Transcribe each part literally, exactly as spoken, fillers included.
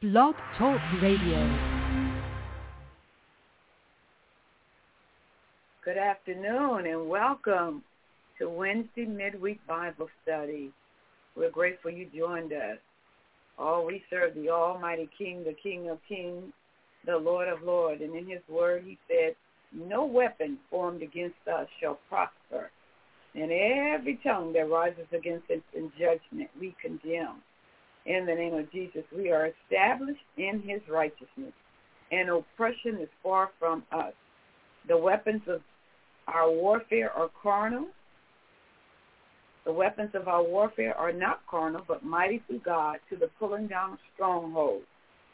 Blog Talk Radio. Good afternoon and welcome to Wednesday Midweek Bible Study. We're grateful you joined us. Oh, we serve the Almighty King, the King of Kings, the Lord of Lords. And in his word he said, no weapon formed against us shall prosper. And every tongue that rises against us in judgment we condemn. In the name of Jesus, we are established in his righteousness, and oppression is far from us. The weapons of our warfare are carnal. The weapons of our warfare are not carnal, but mighty through God to the pulling down of strongholds.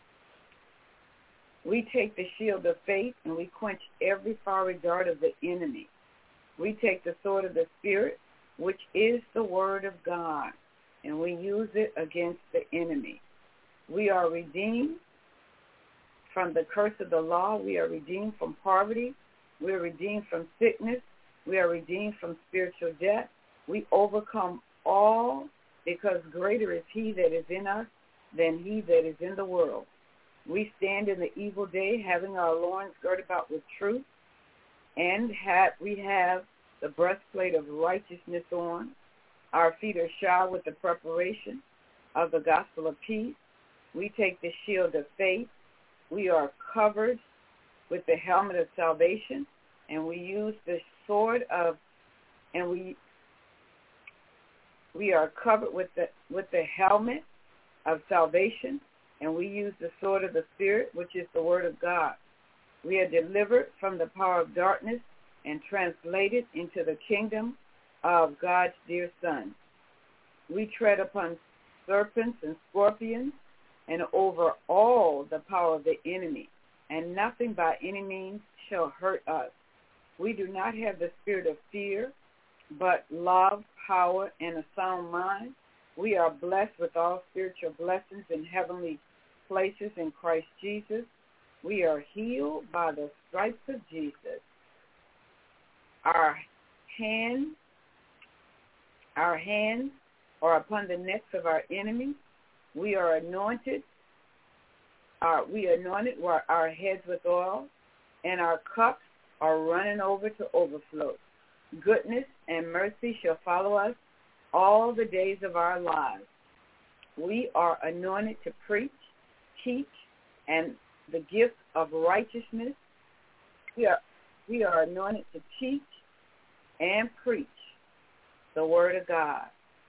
We take the shield of faith and we quench every fiery dart of the enemy. We take the sword of the Spirit, which is the word of God, and we use it against the enemy. We are redeemed from the curse of the law. We are redeemed from poverty. We are redeemed from sickness. We are redeemed from spiritual death. We overcome all because greater is he that is in us than he that is in the world. We stand in the evil day having our loins girded about with truth, and have, we have the breastplate of righteousness on. Our feet are shod with the preparation of the gospel of peace. We take the shield of faith. We are covered with the helmet of salvation, and we use the sword of, and we we are covered with the with the helmet of salvation, and we use the sword of the Spirit, which is the word of God. We are delivered from the power of darkness and translated into the kingdom of God's dear Son. We tread upon serpents and scorpions and over all the power of the enemy, and nothing by any means shall hurt us. We do not have the spirit of fear, but love, power, and a sound mind. We are blessed with all spiritual blessings in heavenly places in Christ Jesus. We are healed by the stripes of Jesus. Our hands Our hands are upon the necks of our enemies. We are anointed. Our, we anointed our heads with oil, and our cups are running over to overflow. Goodness and mercy shall follow us all the days of our lives. We are anointed to preach, teach, and the gift of righteousness. We are, we are anointed to teach and preach the word of God,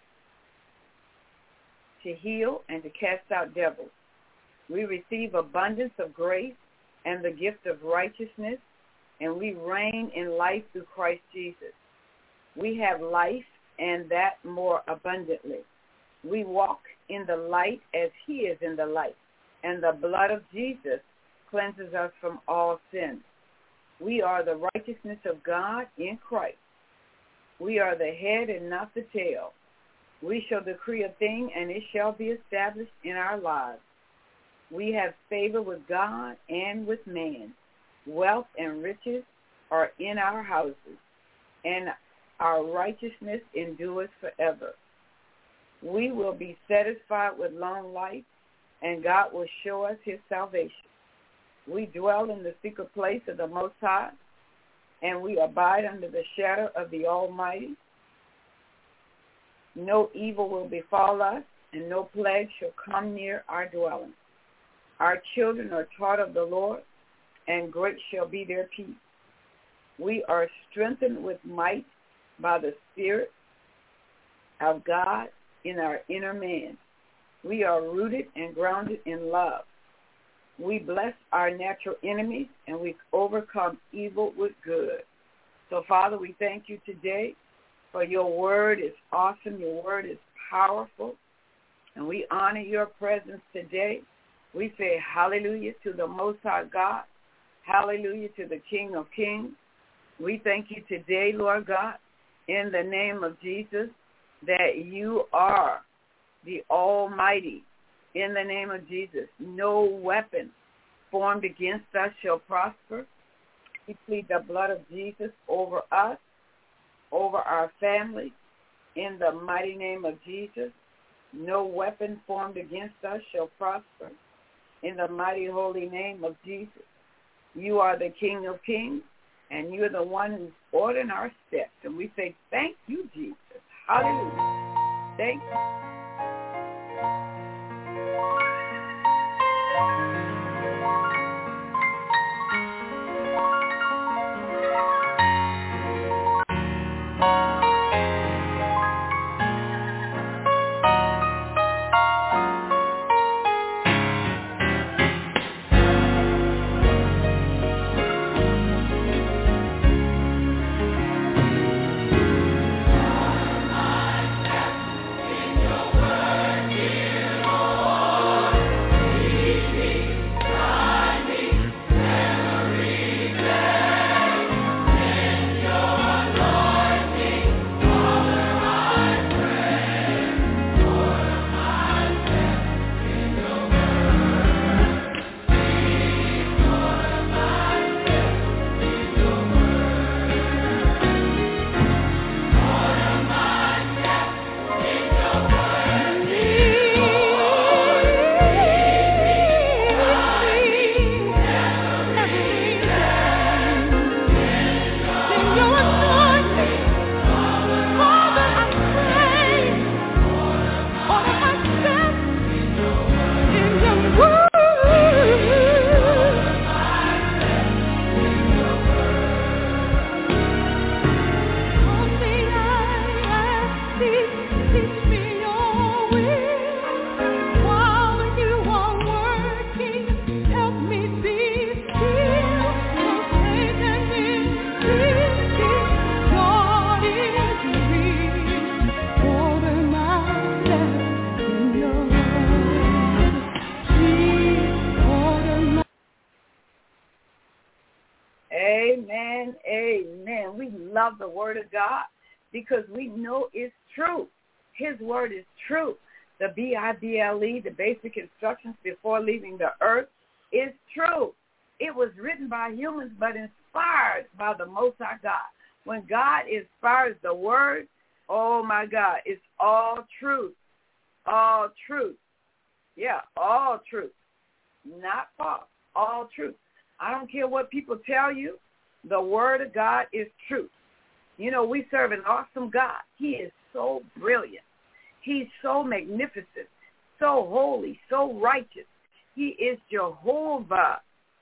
to heal and to cast out devils. We receive abundance of grace and the gift of righteousness, and we reign in life through Christ Jesus. We have life and that more abundantly. We walk in the light as he is in the light, and the blood of Jesus cleanses us from all sin. We are the righteousness of God in Christ. We are the head and not the tail. We shall decree a thing, and it shall be established in our lives. We have favor with God and with man. Wealth and riches are in our houses, and our righteousness endures forever. We will be satisfied with long life, and God will show us his salvation. We dwell in the secret place of the Most High, and we abide under the shadow of the Almighty. No evil will befall us, and no plague shall come near our dwelling. Our children are taught of the Lord, and great shall be their peace. We are strengthened with might by the Spirit of God in our inner man. We are rooted and grounded in love. We bless our natural enemies, and we overcome evil with good. So, Father, we thank you today for your word is awesome. Your word is powerful, and we honor your presence today. We say hallelujah to the Most High God. Hallelujah to the King of Kings. We thank you today, Lord God, in the name of Jesus, that you are the Almighty. In the name of Jesus, no weapon formed against us shall prosper. We plead the blood of Jesus over us, over our families, in the mighty name of Jesus. No weapon formed against us shall prosper. in the mighty holy name of Jesus. You are the King of Kings, and you're the one who's ordering our steps. And we say, thank you, Jesus. Hallelujah. Thank you. Amen, amen. We love the word of God because we know it's true. His word is true. The B I B L E, the basic instructions before leaving the earth, is true. It was written by humans but inspired by the Most High God. When God inspires the word, oh my God, it's all truth. All truth. Yeah, all truth. Not false. All truth. I don't care what people tell you. The word of God is truth. You know, we serve an awesome God. He is so brilliant. He's so magnificent, so holy, so righteous. He is Jehovah,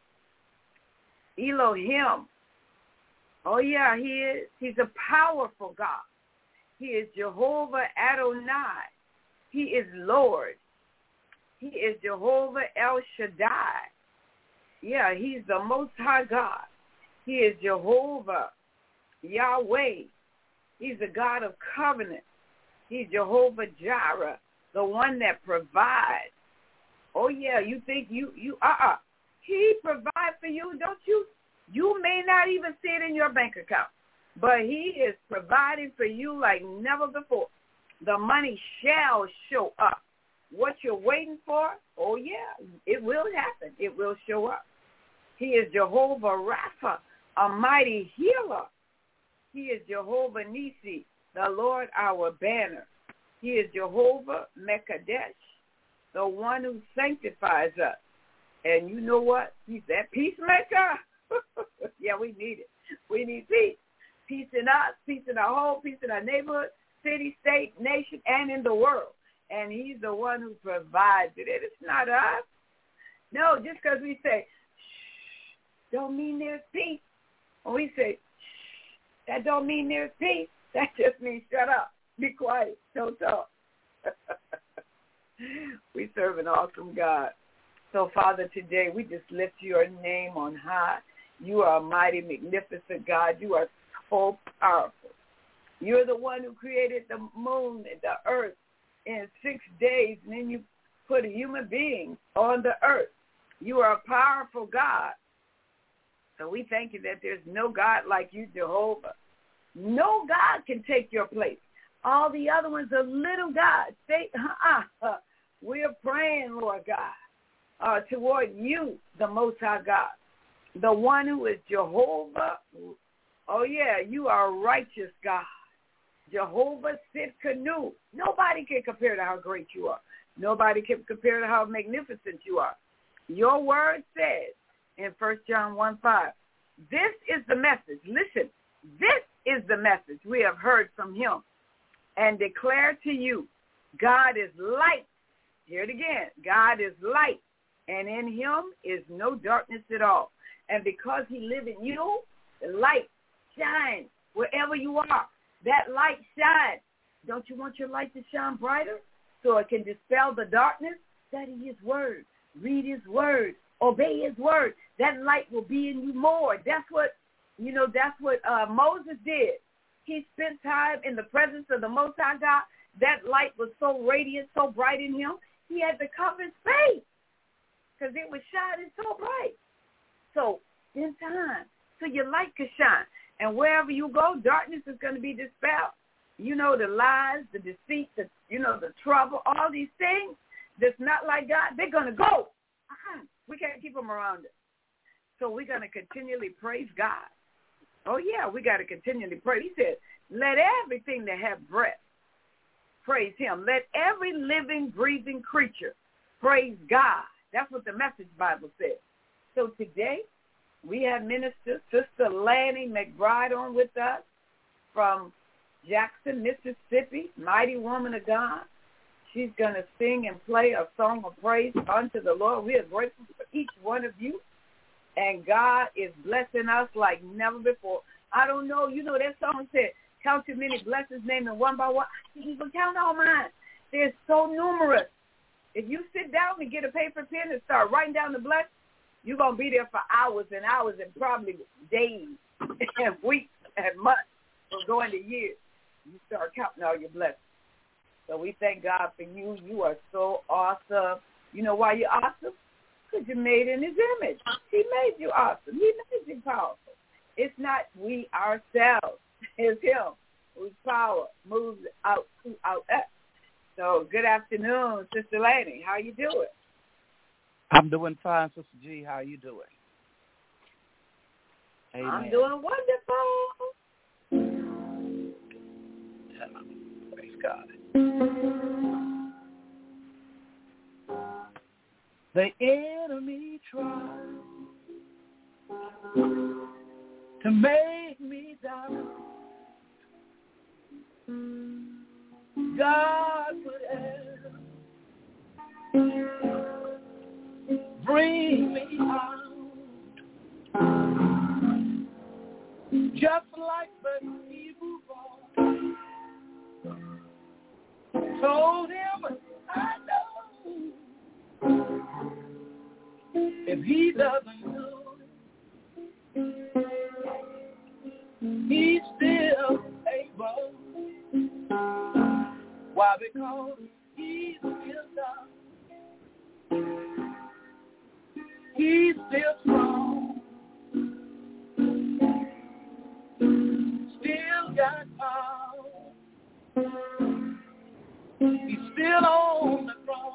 Elohim. Oh, yeah, he is. He's a powerful God. He is Jehovah Adonai. He is Lord. He is Jehovah El Shaddai. Yeah, he's the Most High God. He is Jehovah Yahweh. He's the God of covenant. He's Jehovah Jireh, the one that provides. Oh, yeah, you think you, you, uh-uh. He provides for you, don't you? You may not even see it in your bank account, but he is providing for you like never before. The money shall show up. What you're waiting for, oh, yeah, it will happen. It will show up. He is Jehovah Rapha, a mighty healer. He is Jehovah Nisi, the Lord our banner. He is Jehovah Mekadesh, the one who sanctifies us. And you know what? He's that peacemaker. Yeah, we need it. We need peace. Peace in us, peace in our home, peace in our neighborhood, city, state, nation, and in the world. And he's the one who provides it. It's not us. No, just because we say, shh, don't mean there's peace. When we say, shh, that don't mean there's peace. That just means shut up. Be quiet. Don't talk. We serve an awesome God. So, Father, today we just lift your name on high. You are a mighty, magnificent God. You are so powerful. You're the one who created the moon and the earth in six days, and then you put a human being on the earth. You are a powerful God. So we thank you that there's no God like you, Jehovah. No God can take your place. All the other ones are little gods. They, uh-uh. We're praying, Lord God, uh, toward you, the Most High God, the one who is Jehovah. Oh, yeah, you are a righteous God. Jehovah Sidkenu. Nobody can compare to how great you are. Nobody can compare to how magnificent you are. Your word says in First John one five, this is the message. Listen, this is the message we have heard from him and declare to you, God is light. Hear it again. God is light, and in him is no darkness at all. And because he lives in you, the light shines wherever you are. That light shines. Don't you want your light to shine brighter so it can dispel the darkness? Study his word. Read his word. Obey his word. That light will be in you more. That's what, you know, that's what uh, Moses did. He spent time in the presence of the Most High God. That light was so radiant, so bright in him, he had to cover his face because it was shining so bright. So spend time so your light can shine. And wherever you go, darkness is going to be dispelled. You know, the lies, the deceit, the, you know, the trouble, all these things that's not like God, they're going to go. Uh-huh. We can't keep them around us. So we're going to continually praise God. Oh, yeah, we got to continually pray. He said, let everything that have breath praise him. Let every living, breathing creature praise God. That's what the Message Bible says. So today, we have Minister Sister Lanny McBride on with us from Jackson, Mississippi, mighty woman of God. She's going to sing and play a song of praise unto the Lord. We are grateful for each one of you, and God is blessing us like never before. I don't know, you know, that song said, count your many blessings, name them one by one. You can count all mine. They're so numerous. If you sit down and get a paper pen and start writing down the blessings, you're going to be there for hours and hours and probably days and weeks and months or going to years. You start counting all your blessings. So we thank God for you. You are so awesome. You know why you're awesome? Because you're made in his image. He made you awesome. He made you powerful. It's not we ourselves. It's him whose power moves out throughout us. So good afternoon, Sister Lanny. How you doing? I'm doing fine, Sister G. How you doing? Amen. I'm doing wonderful. Praise God. The enemy tried to make me doubt God would ever bring me out, just like the Hebrew boy told him, I know if he doesn't know it, he's still able. Why? Because he's still God. He's still strong. Still got power. He's still on the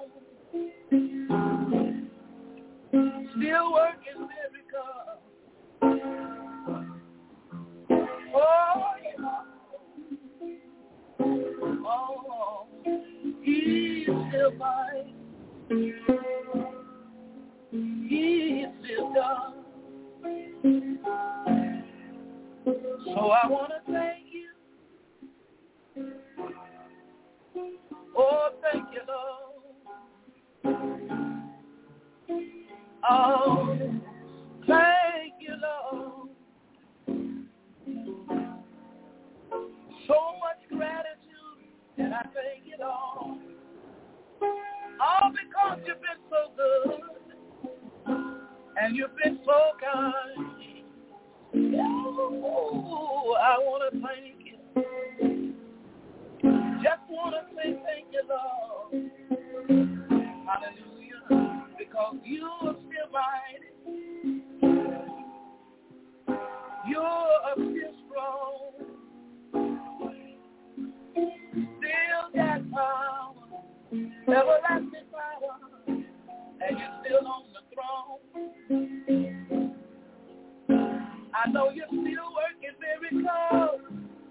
throne. Still working miracles. Oh, yeah. Oh, he's still mine. He's still God. So I want to thank you. Oh, thank you, Lord. Oh, thank you, Lord. So much gratitude, and I thank you, Lord. All because you've been so good, and you've been so kind. Oh, I want to thank you. Just want to say thank you, Lord. Hallelujah. Because you are still mighty. You're still strong. Still got power. Everlasting power. And you're still on the throne. I know you're still working miracles.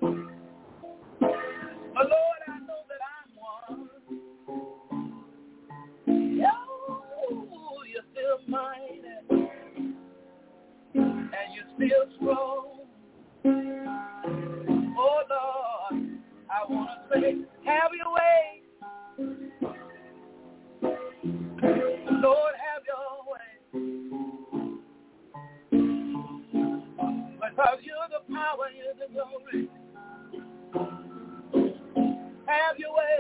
But Lord, I know that I'm one. Oh, you're still still strong. Oh, Lord, I want to say, have your way. Lord, have your way. Because you're the power, you're the glory. Have your way.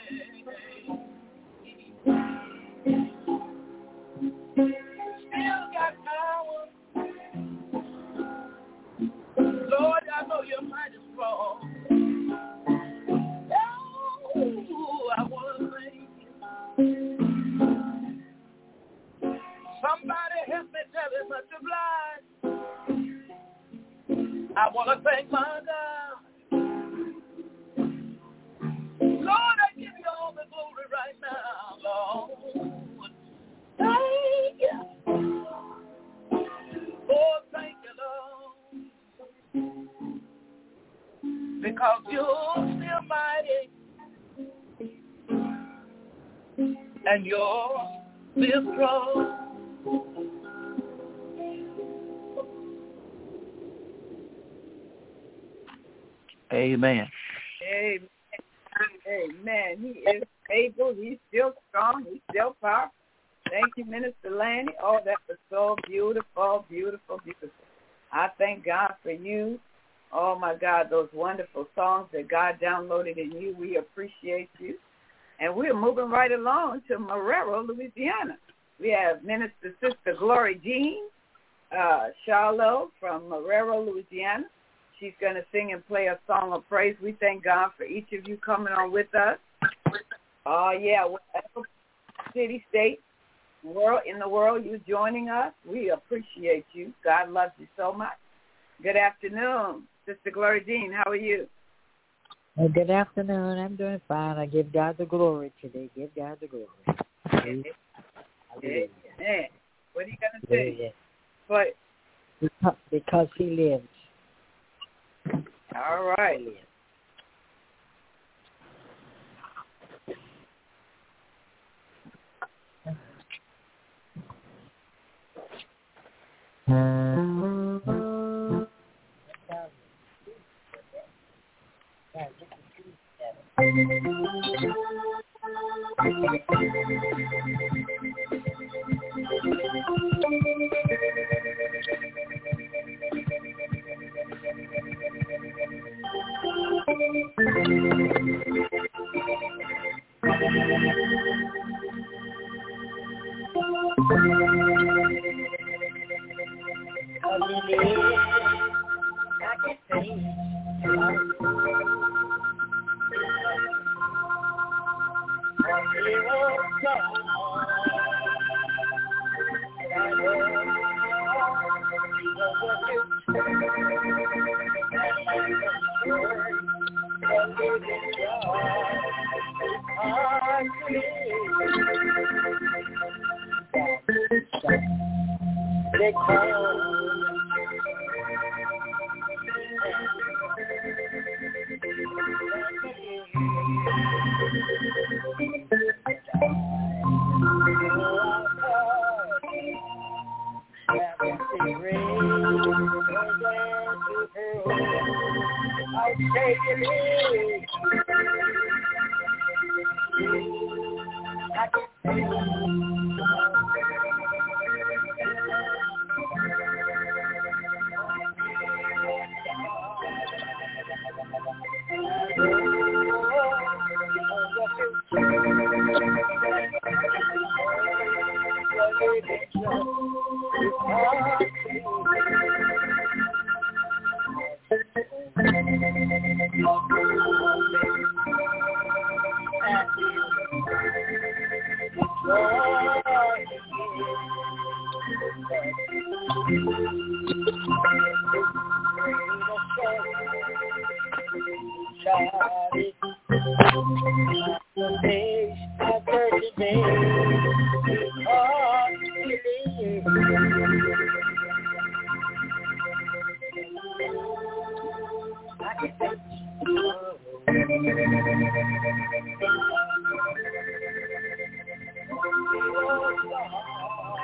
Still got power. Lord, I know you're mighty strong. Oh, I want to thank you. Somebody help me tell him such a blind. I want to thank my God. Lord, I give you all the glory right now, Lord. Thank you. Oh, thank you, Lord. Because you're still mighty. And you're still strong. Amen. Amen. Amen. He is able. He's still strong. He's still powerful. Thank you, Minister Lanny. Oh, that was so beautiful, beautiful, beautiful. I thank God for you. Oh, my God, those wonderful songs that God downloaded in you. We appreciate you. And we're moving right along to Marrero, Louisiana. We have Minister Sister Glory Jean uh, Charlo from Marrero, Louisiana. She's going to sing and play a song of praise. We thank God for each of you coming on with us. Oh, uh, yeah, whatever city, state, world, in the world, you joining us, we appreciate you. God loves you so much. Good afternoon, Sister Glory Jean. How are you? Well, good afternoon. I'm doing fine. I give God the glory today. Give God the glory. Amen. Amen. What are you going to say? Yeah, yeah. But, because, because he lives. All right.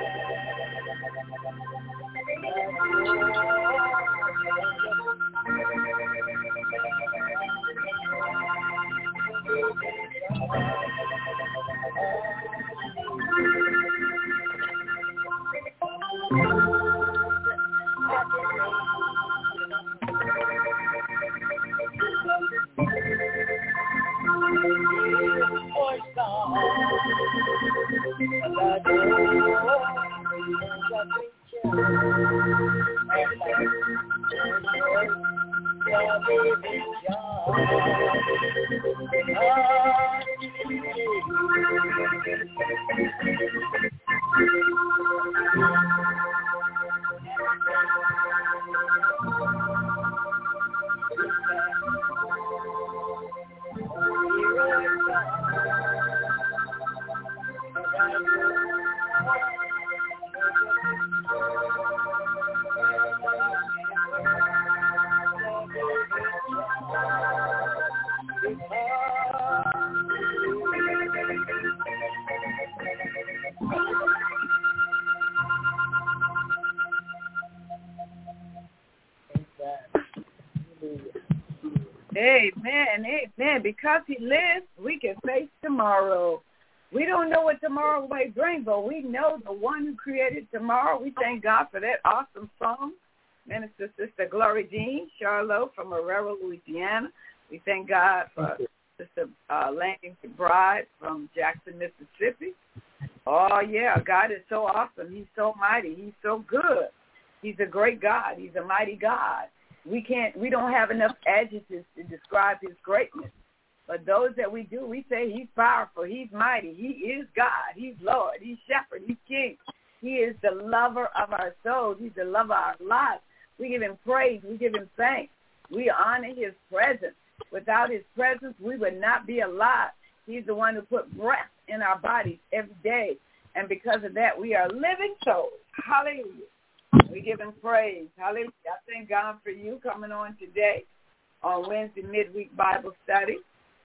Amen, amen. Because he lives, we can face tomorrow. We don't know what tomorrow may bring, but we know the one who created tomorrow. We thank God for that awesome song. Minister Sister Glory Jean Charlotte from Herrera, Louisiana. We thank God for Sister uh, Landing Bride from Jackson, Mississippi. Oh, yeah, God is so awesome. He's so mighty. He's so good. He's a great God. He's a mighty God. We can't, we don't have enough adjectives to describe his greatness. But those that we do, we say he's powerful, he's mighty, he is God, he's Lord, he's shepherd, he's king. He is the lover of our souls. He's the lover of our lives. We give him praise. We give him thanks. We honor his presence. Without his presence, we would not be alive. He's the one who put breath in our bodies every day. And because of that, we are living souls. Hallelujah. We give him praise. Hallelujah. I thank God for you coming on today on Wednesday midweek Bible study.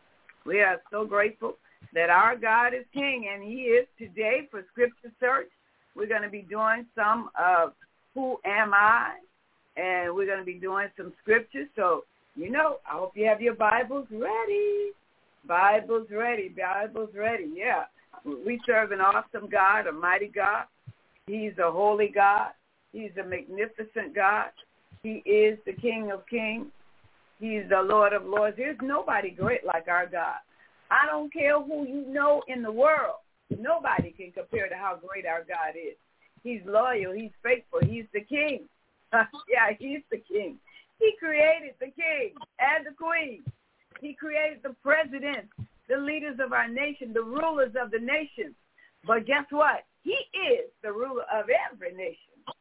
We are so grateful that our God is king, and he is today for Scripture Search. We're going to be doing some of Who Am I? And we're going to be doing some scriptures. So, you know, I hope you have your Bibles ready. Bibles ready. Bibles ready. Yeah. We serve an awesome God, a mighty God. He's a holy God. He's a magnificent God. He is the King of kings. He's the Lord of lords. There's nobody great like our God. I don't care who you know in the world. Nobody can compare to how great our God is. He's loyal. He's faithful. He's the king. Yeah, he's the king. He created the king and the queen. He created the presidents, the leaders of our nation, the rulers of the nation. But guess what? He is the ruler of every nation.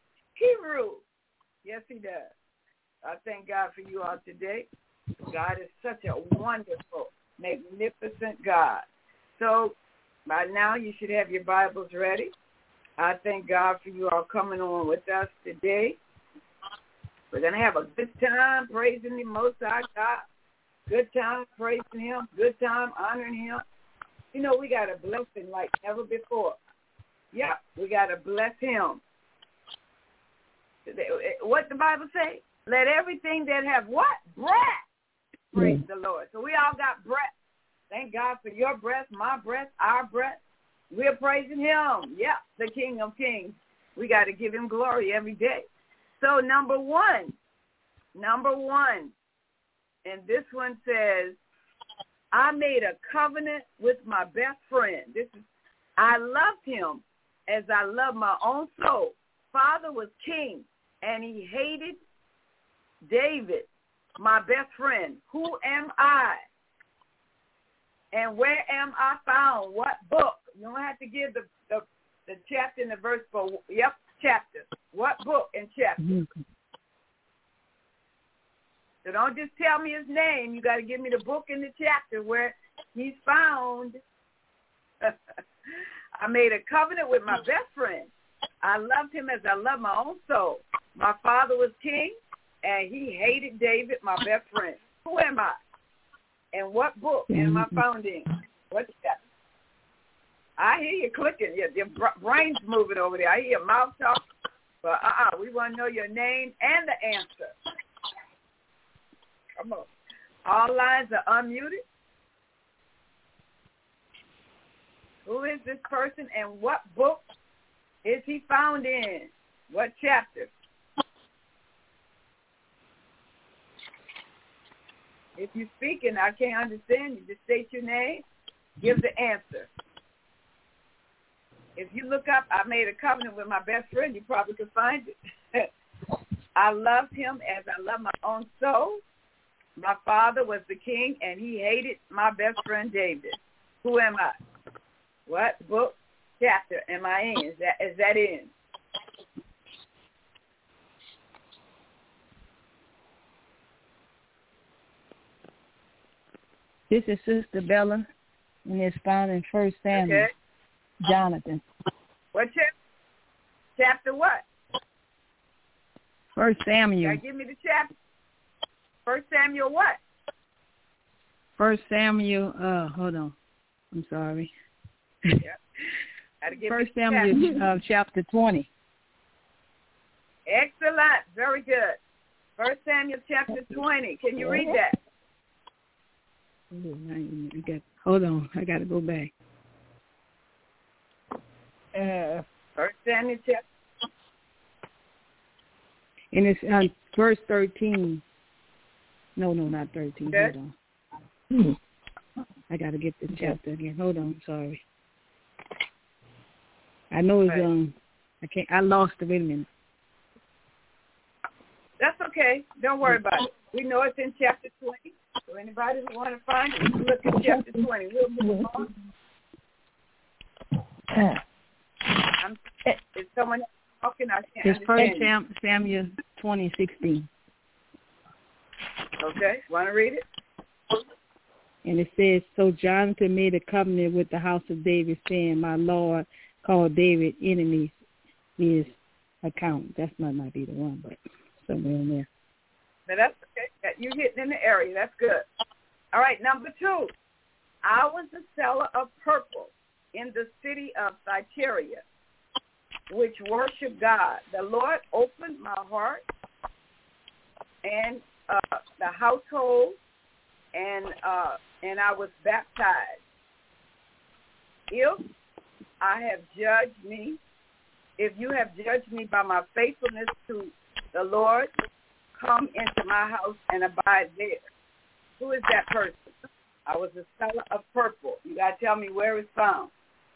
He rules. Yes, he does. I thank God for you all today. God is such a wonderful, magnificent God. So by now you should have your Bibles ready. I thank God for you all coming on with us today. We're going to have a good time praising the Most High God. Good time praising him. Good time honoring him. You know, we got to bless him like never before. Yeah, we got to bless him. What the Bible say? Let everything that have what? Breath. Praise mm. the Lord. So we all got breath. Thank God for your breath, my breath, our breath. We're praising him. Yeah, the King of kings. We got to give him glory every day. So number one, number one, and this one says, I made a covenant with my best friend. This is, I loved him as I love my own soul. Father was king, and he hated David, my best friend. Who am I? And where am I found? What book? You don't have to give the, the, the chapter and the verse, but yep, chapter. What book and chapter? Mm-hmm. So don't just tell me his name. You got to give me the book and the chapter where he's found. I made a covenant with my best friend. I loved him as I love my own soul. My father was king, and he hated David, my best friend. Who am I? And what book am I found in? What chapter? I hear you clicking. Your, your brain's moving over there. I hear your mouth talk. But uh-uh, we want to know your name and the answer. Come on. All lines are unmuted. Who is this person and what book is he found in? What chapter? If you're speaking, I can't understand you. Just state your name. Give the answer. If you look up, I made a covenant with my best friend, you probably could find it. I loved him as I love my own soul. My father was the king, and he hated my best friend David. Who am I? What book, chapter am I in? Is that, is that in? This is Sister Bella, and it's found in First Samuel. Okay. Jonathan. What chapter? Chapter what? First Samuel. Gotta give me the chapter. First Samuel what? First Samuel, uh, hold on. I'm sorry. Yep. Gotta give First me the chapter. Samuel, uh, chapter twenty. Excellent. Very good. First Samuel chapter twenty. Can you read that? I got, hold on. I got to go back. Uh, First Samuel chapter. And it's uh, verse thirteen. No, no, not thirteen. Okay. Hold on. I got to get the chapter again. Hold on. Sorry. I know it's, right. um, I can't, I lost it. Wait a minute. That's okay. Don't worry about it. We know it's in chapter twenty. So anybody who want to find it, look at chapter twenty. We'll move on. I'm, is someone talking? I can't It's First understand. Sam, Samuel twenty sixteen. Okay. Want to read it? And it says, so Jonathan made a covenant with the house of David, saying, my Lord called David enemies his account. That might not be the one, but somewhere in there. But that's okay. You're hitting in the area. That's good. All right, number two. I was a seller of purple in the city of Thyatira, which worshiped God. The Lord opened my heart and uh, the household, and uh, and I was baptized. If I have judged me, if you have judged me by my faithfulness to the Lord, come into my house and abide there. Who is that person? I was a seller of purple. You got to tell me where it's found.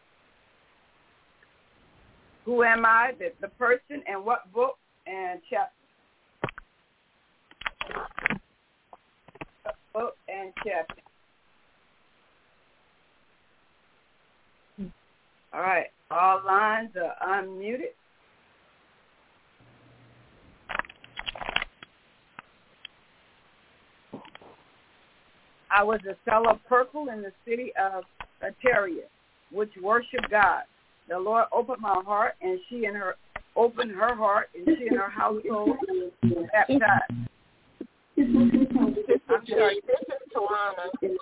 Who am I? The, the person, and what book and chapter? Book and chapter. All right. All lines are unmuted. I was a seller of purple in the city of Thyatira, which worshiped God. The Lord opened my heart, and she and her opened her heart, and she and her household were baptized. I'm sorry. This is Talana.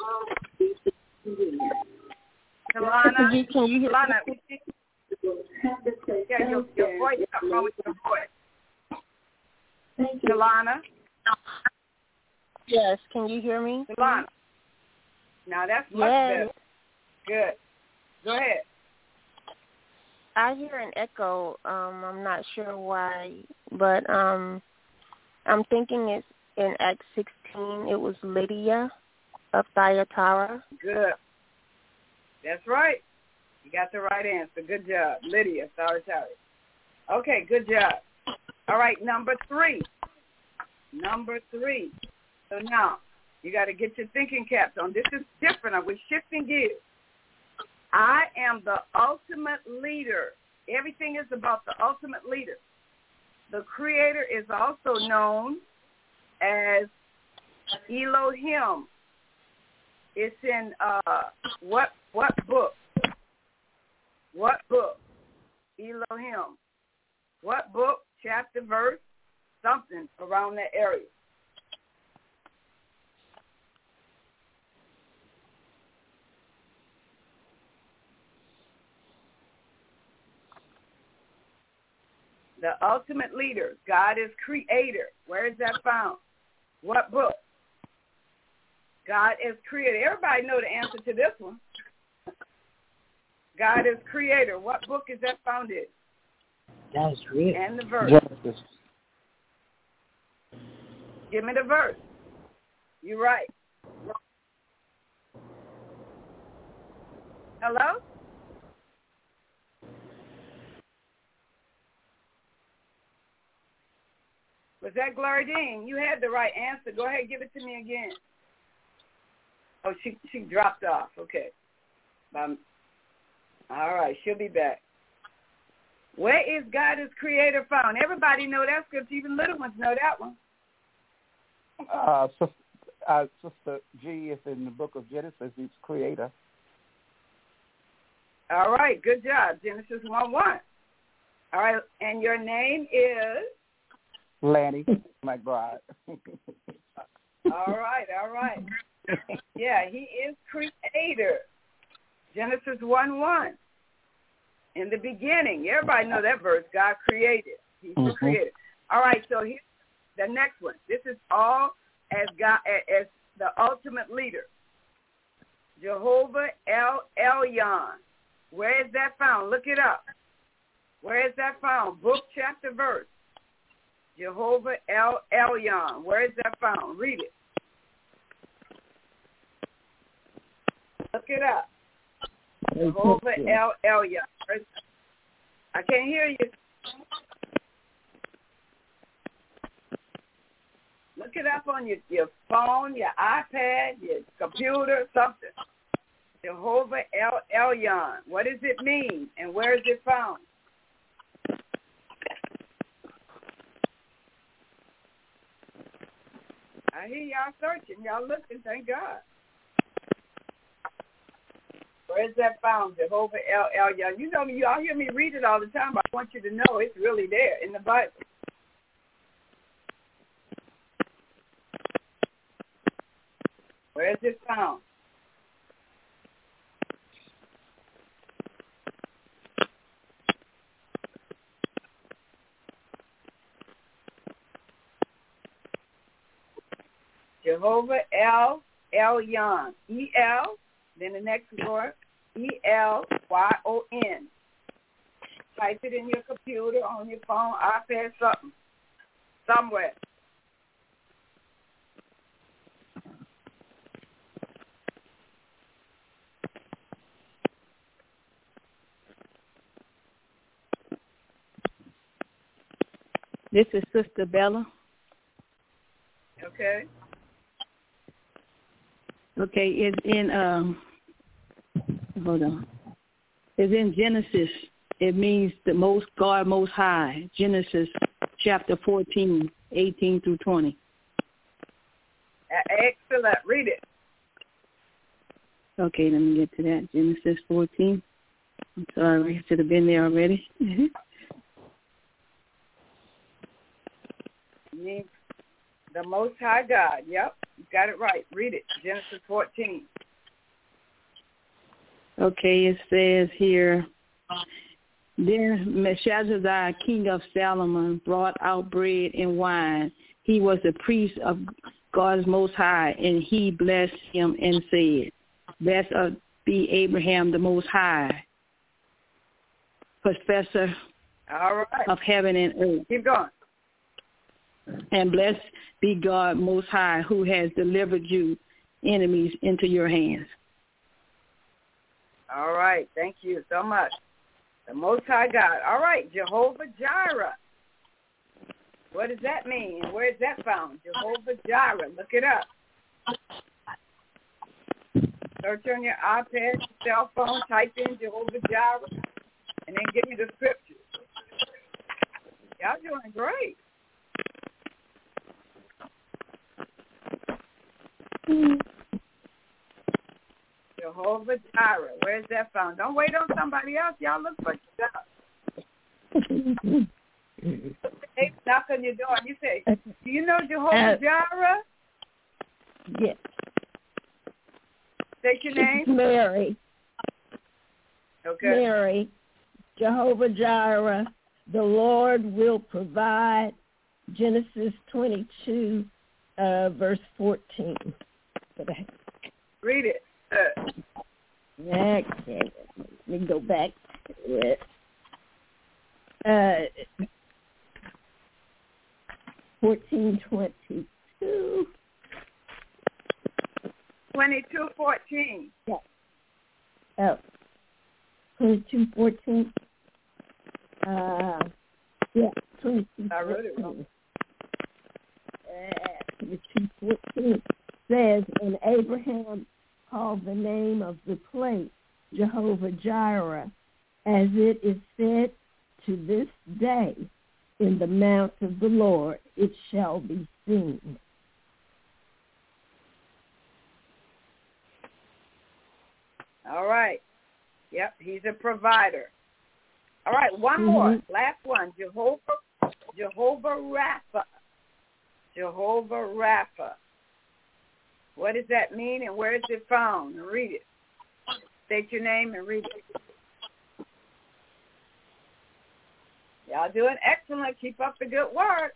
Talana, Can you, can you hear Talana, yeah, your, your voice, something wrong with your voice. Talana, Yes, can you hear me? Talana. Now that's much Yes. better. Good. Go ahead. I hear an echo. Um, I'm not sure why, but um, I'm thinking it's in Acts sixteen. It was Lydia of Thyatira. Good. That's right. You got the right answer. Good job. Lydia, sorry, sorry. Okay, good job. All right, number three. Number three. So now, you got to get your thinking caps on. This is different. We're shifting gears. I am the ultimate leader. Everything is about the ultimate leader. The Creator is also known as Elohim. It's in uh, what what book? What book? Elohim. What book? Chapter, verse, something around that area. The ultimate leader. God is creator. Where is that found? What book? God is creator. Everybody know the answer to this one. God is creator. What book is that found in? God is creator. And the verse. Genesis. Give me the verse. You're right. Hello? Was that Gloria Dean? You had the right answer. Go ahead, give it to me again. Oh, she she dropped off. Okay. Um, all right, she'll be back. Where is God as creator found? Everybody know that scripture. Even little ones know that one. Uh, Sister, uh, Sister G is in the book of Genesis. He's creator. All right, good job. Genesis one one. All right, and your name is? Lanny McBride. All right, all right. Yeah, he is creator. Genesis one one. In the beginning, everybody know that verse. God created. He's the mm-hmm. creator. All right, so here's the next one. This is all as God as the ultimate leader. Jehovah El Elyon. Where is that found? Look it up. Where is that found? Book, chapter, verse. Jehovah El Elyon. Where is that found? Read it. Look it up. Jehovah El Elyon. I can't hear you. Look it up on your, your phone, your iPad, your computer, something. Jehovah El Elyon. What does it mean, and where is it found? I hear y'all searching. Y'all looking. Thank God. Where is that found? Jehovah El Elyon. You know me. Y'all hear me read it all the time, but I want you to know it's really there in the Bible. Where is it found? Jehovah El Elyon. E L, then the next word, E L Y O N. Type it in your computer, on your phone, iPad, something, somewhere. This is Sister Bella. Okay. Okay, it's in, um, hold on. It's in Genesis. It means the most, God most high. Genesis chapter fourteen, eighteen through twenty. Excellent. Read it. Okay, let me get to that. Genesis fourteen. I'm sorry, I should have been there already. Mm-hmm. The Most High God. Yep, you got it right. Read it. Genesis fourteen. Okay, it says here, then Melchizedek, king of Salem, brought out bread and wine. He was the priest of God's Most High, and he blessed him and said, blessed be Abraham the Most High, professor All right. of heaven and earth. Keep going. And blessed be God Most High, who has delivered you enemies into your hands. All right. Thank you so much. The Most High God. All right. Jehovah Jireh. What does that mean? Where is that found? Jehovah Jireh. Look it up. Search on your iPad, your cell phone, type in Jehovah Jireh, and then give me the scriptures. Y'all doing great. Jehovah Jireh. Where's that found? Don't wait on somebody else. Y'all look for yourself. They knock on your door and you say, do you know Jehovah uh, Jireh? Yes. State your name. It's Mary. Okay. Mary. Jehovah Jireh. the Lord will provide. Genesis twenty-two, uh, verse fourteen. Read it. Uh. Okay, let me go back to it. Uh, fourteen twenty-two. Twenty-two fourteen. Yeah. Oh. Twenty-two fourteen. Uh. Yeah. Twenty-two. I wrote it wrong. Uh, twenty-two fourteen says, and Abraham called the name of the place Jehovah Jireh, as it is said to this day, in the mount of the Lord it shall be seen. All right. Yep, he's a provider. All right, one Mm-hmm. more. Last one. Jehovah, Jehovah Rapha. Jehovah Rapha. What does that mean and where is it found? Read it. State your name and read it. Y'all doing excellent. Keep up the good work.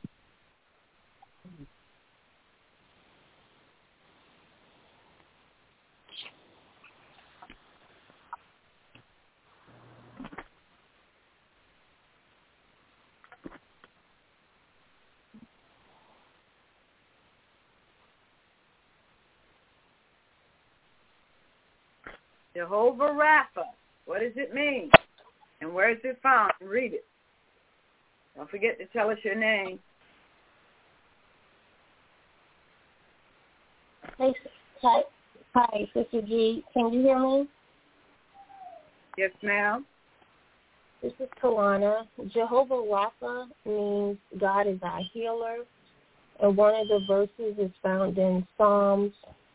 Jehovah Rapha. What does it mean? And where is it found? Read it. Don't forget to tell us your name. Hey, hi, hi, Sister G. Can you hear me? Yes, ma'am. This is Tawana. Jehovah Rapha means God is our healer. And one of the verses is found in Psalms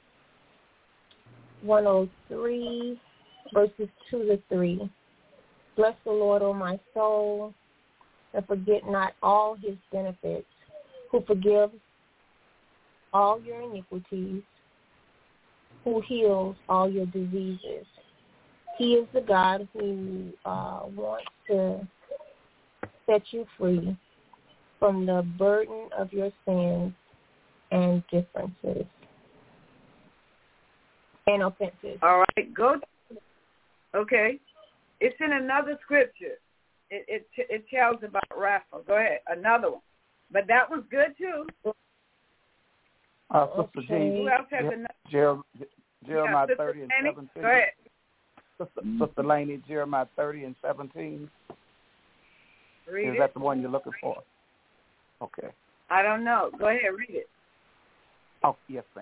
one oh three, verses two to three. Bless the Lord, O my soul, and forget not all his benefits, who forgives all your iniquities, who heals all your diseases. He is the God who uh, wants to set you free from the burden of your sins and differences and offenses. All right, go. Okay. It's in another scripture. It it, it tells about Rapha. Go ahead, another one. But that one's good, too. Uh, Sister Okay. G, Who else has Jer- another? Jer- Jeremiah Yeah, thirty Sister and Laney? seventeen. Go ahead. Sister, Sister Laney, Jeremiah thirty and seventeen. Read Is it. that the one you're looking for? Okay. I don't know. Go ahead, read it. Oh, yes, ma'am.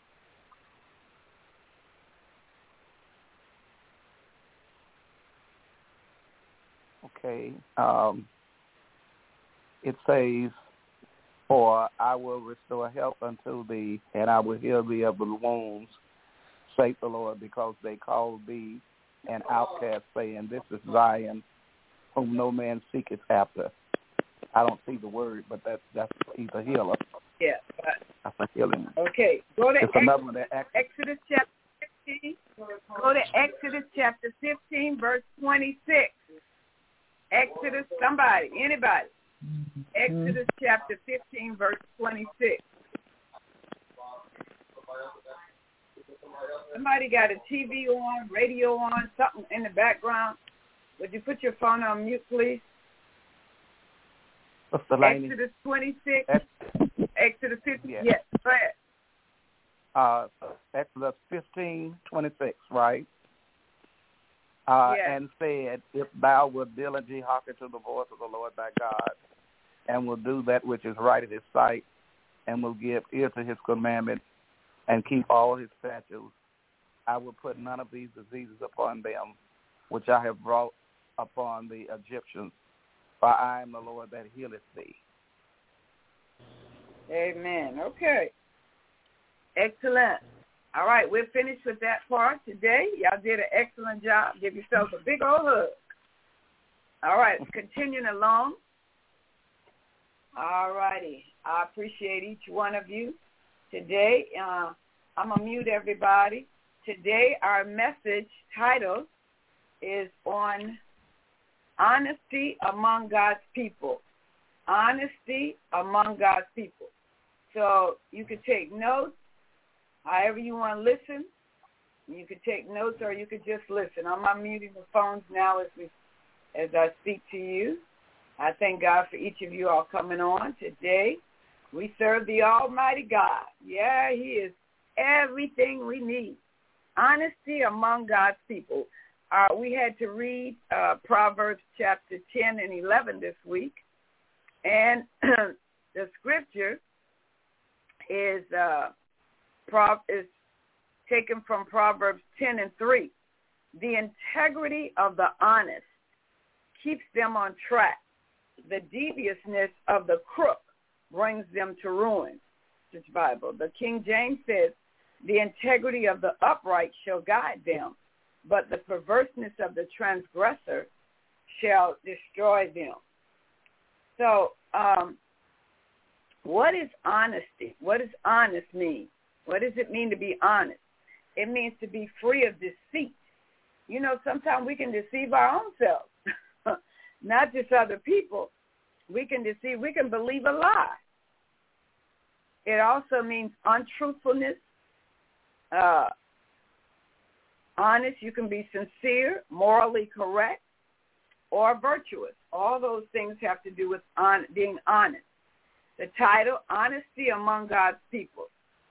Okay. Um, it says, for I will restore health unto thee, and I will heal thee of the wounds, saith the Lord, because they called thee an outcast, saying, this is Zion, whom no man seeketh after. I don't see the word, but that's that's he's a healer. Yeah. But, That's a healing. okay. Go to It's Ex- another one that actually, Exodus chapter fifteen. Go to Exodus chapter fifteen, verse twenty-six. Exodus, somebody, anybody. Exodus chapter fifteen, verse twenty-six. Somebody got a T V on, radio on, something in the background. Would you put your phone on mute, please? Sister Laney, Exodus twenty-six. Ex- Exodus fifteen. Yes. Yes, go ahead. uh, Exodus fifteen, twenty-six, right? Uh, Yes. And said, if thou wilt diligently hearken to the voice of the Lord thy God, and will do that which is right in his sight, and will give ear to his commandments, and keep all his statutes, I will put none of these diseases upon them, which I have brought upon the Egyptians, for I am the Lord that healeth thee. Amen. Okay. Excellent. All right, we're finished with that part today. Y'all did an excellent job. Give yourselves a big old hug. All right, continuing along. All righty. I appreciate each one of you. Today, uh, I'm going to mute everybody. Today, our message title is on honesty among God's people. Honesty among God's people. So you could take notes, however you want to listen. You could take notes or you could just listen. I'm unmuting the phones now as we, as I speak to you. I thank God for each of you all coming on today. We serve the Almighty God. Yeah, he is everything we need. Honesty among God's people. Uh, we had to read uh, Proverbs chapter ten and eleven this week. And the scripture is, uh, Pro- is taken from Proverbs ten and three. The integrity of the honest keeps them on track. The deviousness of the crook brings them to ruin. This Bible. The King James says, the integrity of the upright shall guide them, but the perverseness of the transgressor shall destroy them. So, um, what is honesty? What does honest mean? What does it mean to be honest? It means to be free of deceit. You know, sometimes we can deceive our own selves, not just other people. We can deceive, we can believe a lie. It also means untruthfulness, uh, honest. You can be sincere, morally correct, or virtuous. All those things have to do with on, being honest. The title, Honesty Among God's People.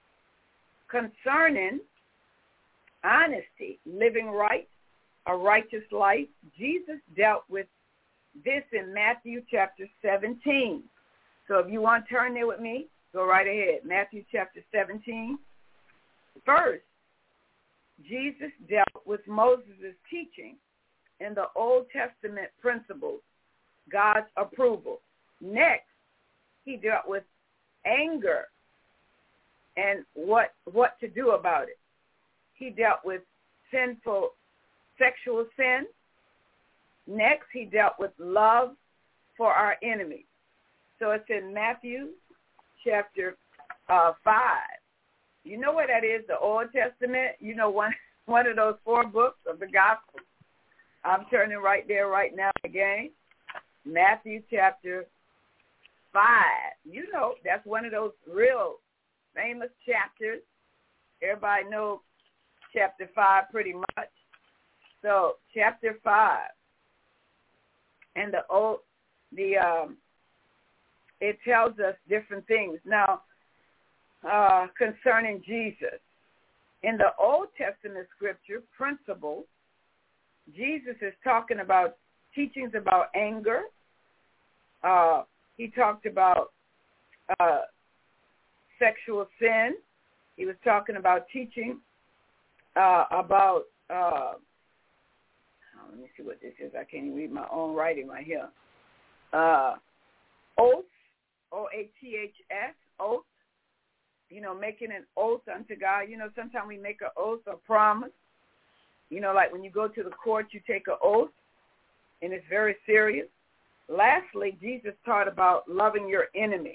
Concerning honesty, living right, a righteous life, Jesus dealt with this in Matthew chapter seventeen. So if you want to turn there with me, go right ahead. Matthew chapter seventeen. First, Jesus dealt with Moses' teaching in the Old Testament principles, God's approval. Next, he dealt with anger and what what to do about it. He dealt with sinful sexual sin. Next, he dealt with love for our enemies. So it's in Matthew chapter uh, five. You know what that is, the Old Testament? You know, one, one of those four books of the Gospel. I'm turning right there right now again. Matthew chapter five. You know, that's one of those real famous chapters. Everybody knows chapter five pretty much. So chapter five. And the old, the um, it tells us different things. Now, uh, concerning Jesus, in the Old Testament scripture principles, Jesus is talking about teachings about anger. Uh, he talked about uh, sexual sin. He was talking about teaching uh, about. Uh, Let me see what this is. I can't even read my own writing right here. Uh, oath, O A T H S, oath. You know, making an oath unto God. You know, sometimes we make an oath or promise. You know, like when you go to the court, you take an oath, and it's very serious. Lastly, Jesus taught about loving your enemy.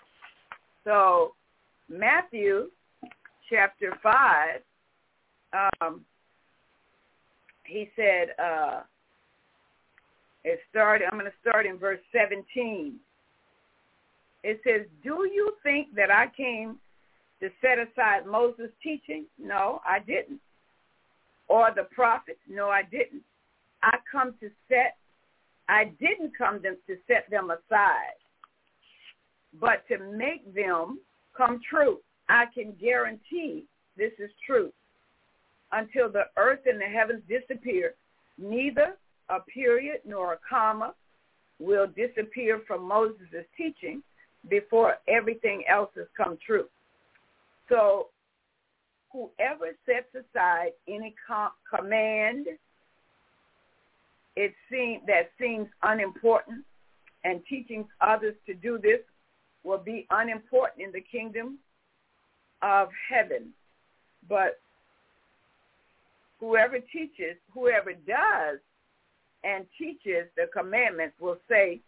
So, Matthew chapter five, um, he said, uh, it started, I'm going to start in verse seventeen. It says, do you think that I came to set aside Moses' teaching? No, I didn't. Or the prophets? No, I didn't. I come to set, I didn't come to, to set them aside, but to make them come true. I can guarantee this is true. Until the earth and the heavens disappear, neither a period nor a comma will disappear from Moses' teaching before everything else has come true. So whoever sets aside any com- command it seem, that seems unimportant and teaching others to do this will be unimportant in the kingdom of heaven. But whoever teaches, whoever does and teaches the commandments will say,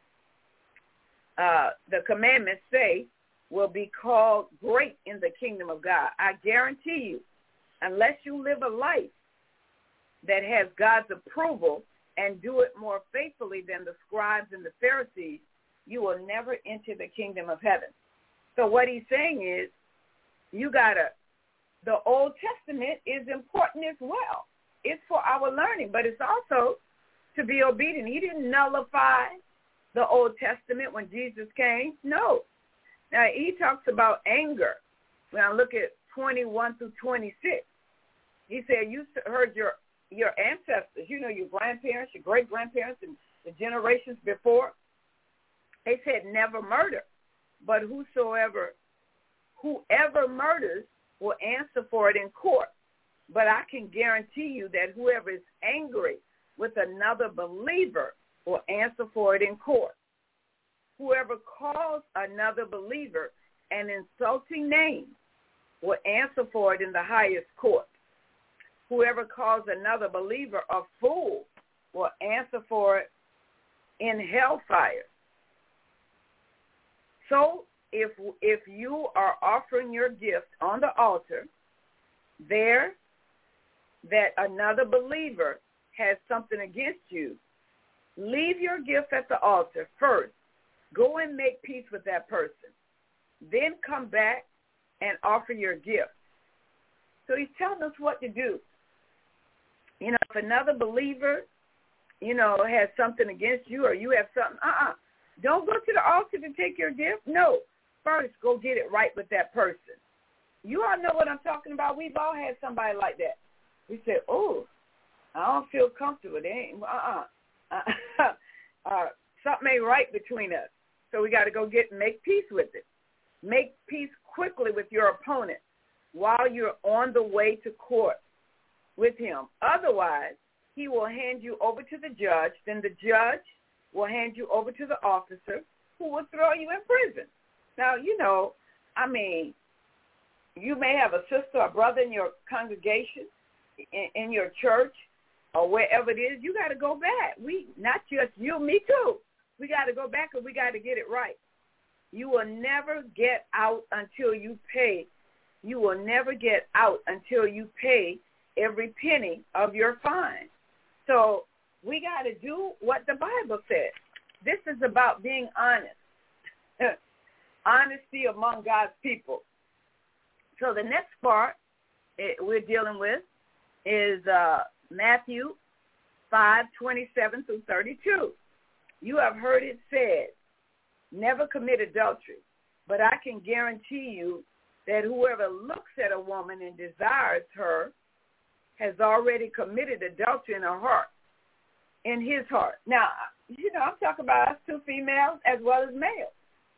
uh, the commandments say, will be called great in the kingdom of God. I guarantee you, unless you live a life that has God's approval and do it more faithfully than the scribes and the Pharisees, you will never enter the kingdom of heaven. So what he's saying is, you got to, the Old Testament is important as well. It's for our learning, but it's also to be obedient. He didn't nullify the Old Testament when Jesus came. No. Now, he talks about anger. When I look at twenty-one through twenty-six, he said, you heard your, your ancestors, you know, your grandparents, your great-grandparents, and the generations before, they said never murder. But whosoever, whoever murders will answer for it in court. But I can guarantee you that whoever is angry with another believer will answer for it in court. Whoever calls another believer an insulting name will answer for it in the highest court. Whoever calls another believer a fool will answer for it in hellfire. So if if you are offering your gift on the altar, there that another believer has something against you, leave your gift at the altar first. Go and make peace with that person. Then come back and offer your gift. So he's telling us what to do. You know, if another believer, you know, has something against you or you have something, uh-uh. Don't go to the altar to take your gift. No. First, go get it right with that person. You all know what I'm talking about. We've all had somebody like that. We said, oh, I don't feel comfortable. They ain't, uh-uh. uh, uh, something ain't right between us. So we got to go get and make peace with it. Make peace quickly with your opponent while you're on the way to court with him. Otherwise, he will hand you over to the judge. Then the judge will hand you over to the officer who will throw you in prison. Now, you know, I mean, you may have a sister or brother in your congregation, in, in your church, or wherever it is. You got to go back. We, not just you, me too. We got to go back and we got to get it right. You will never get out until you pay. You will never get out until you pay every penny of your fine. So we got to do what the Bible says. This is about being honest. Honesty among God's people. So the next part it, we're dealing with is uh, Matthew five, twenty-seven through thirty-two. You have heard it said, never commit adultery. But I can guarantee you that whoever looks at a woman and desires her has already committed adultery in her heart, in his heart. Now, you know, I'm talking about us two females as well as males.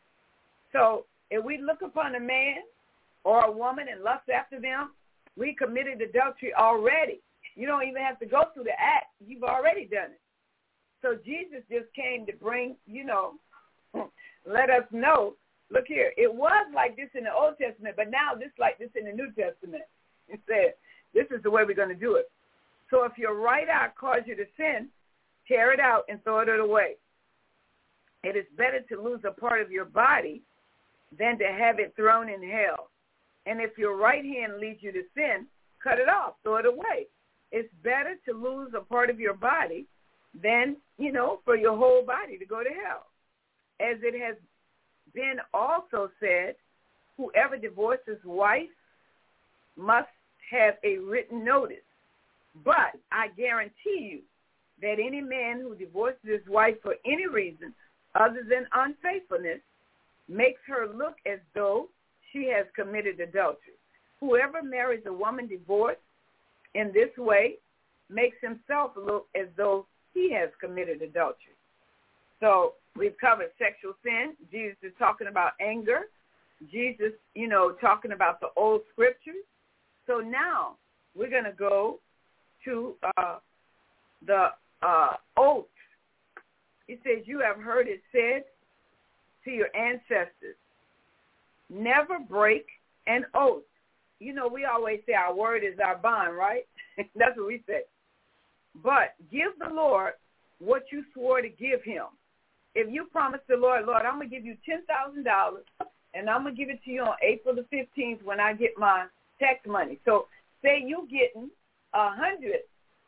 So if we look upon a man or a woman and lust after them, we committed adultery already. You don't even have to go through the act. You've already done it. So Jesus just came to bring, you know, let us know, look here, it was like this in the Old Testament, but now this like this in the New Testament. It said, this is the way we're going to do it. So if your right eye cause you to sin, tear it out and throw it away. It is better to lose a part of your body than to have it thrown in hell. And if your right hand leads you to sin, cut it off, throw it away. It's better to lose a part of your body than, you know, for your whole body to go to hell. As it has been also said, whoever divorces wife must have a written notice. But I guarantee you that any man who divorces his wife for any reason other than unfaithfulness makes her look as though she has committed adultery. Whoever marries a woman divorced in this way makes himself look as though he has committed adultery. So we've covered sexual sin. Jesus is talking about anger. Jesus, you know, talking about the old scriptures. So now we're going to go to uh, the uh, oath. It says, you have heard it said to your ancestors, never break an oath. You know, we always say our word is our bond, right? That's what we say. But give the Lord what you swore to give him. If you promise the Lord, Lord, I'm going to give you ten thousand dollars, and I'm going to give it to you on April the fifteenth when I get my tax money. So say you getting a hundred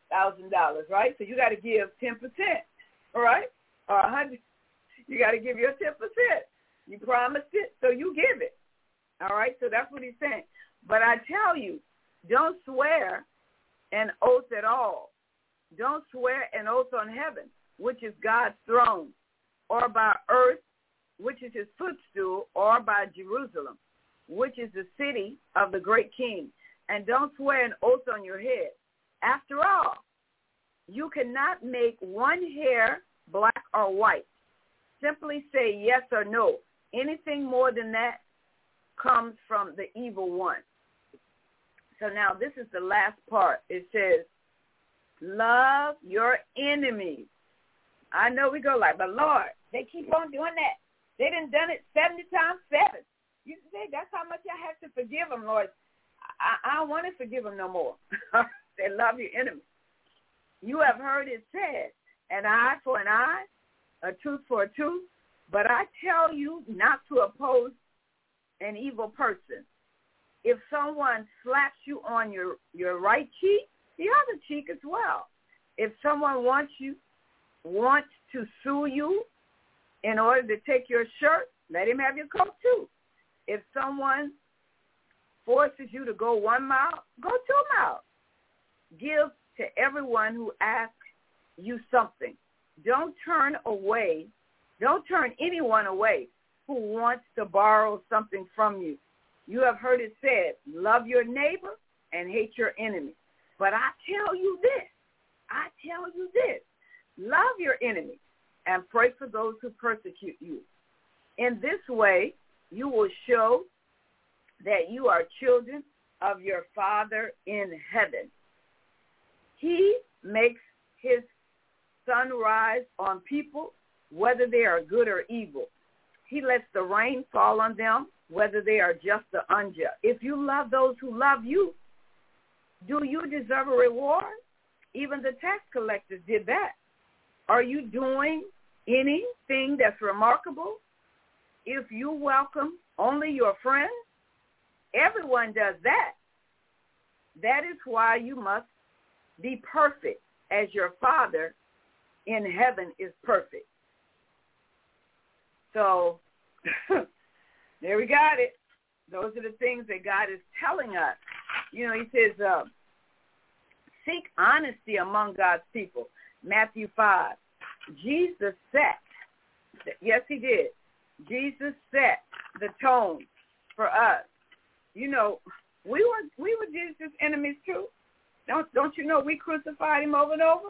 thousand dollars, right? So you got to give ten percent, all right? Or a hundred. You got to give your ten percent. You promised it, so you give it, all right? So that's what he's saying. But I tell you, don't swear an oath at all. Don't swear an oath on heaven, which is God's throne, or by earth, which is his footstool, or by Jerusalem, which is the city of the great king. And don't swear an oath on your head. After all, you cannot make one hair black or white. Simply say yes or no. Anything more than that comes from the evil one. So now this is the last part. It says, love your enemies. I know we go like, but Lord, they keep on doing that. They done done it seventy times seven. You say, that's how much I have to forgive them, Lord. I, I don't want to forgive them no more. They love your enemies. You have heard it said, an eye for an eye, a tooth for a tooth. But I tell you not to oppose an evil person. If someone slaps you on your, your right cheek, the other cheek as well. If someone wants you wants to sue you in order to take your shirt, let him have your coat too. If someone forces you to go one mile, go two miles. Give to everyone who asks you something. Don't turn away. Don't turn anyone away who wants to borrow something from you. You have heard it said, love your neighbor and hate your enemy. But I tell you this, I tell you this, love your enemy and pray for those who persecute you. In this way, you will show that you are children of your Father in heaven. He makes his sun rise on people, whether they are good or evil. He lets the rain fall on them, whether they are just or unjust. If you love those who love you, do you deserve a reward? Even the tax collectors did that. Are you doing anything that's remarkable? If you welcome only your friends, everyone does that. That is why you must be perfect as your Father in heaven is perfect. So there we got it. Those are the things that God is telling us. You know, he says, uh, seek honesty among God's people. Matthew five. Jesus set, yes, he did. Jesus set the tone for us. You know, we were we were Jesus' enemies too. Don't don't you know we crucified him over and over?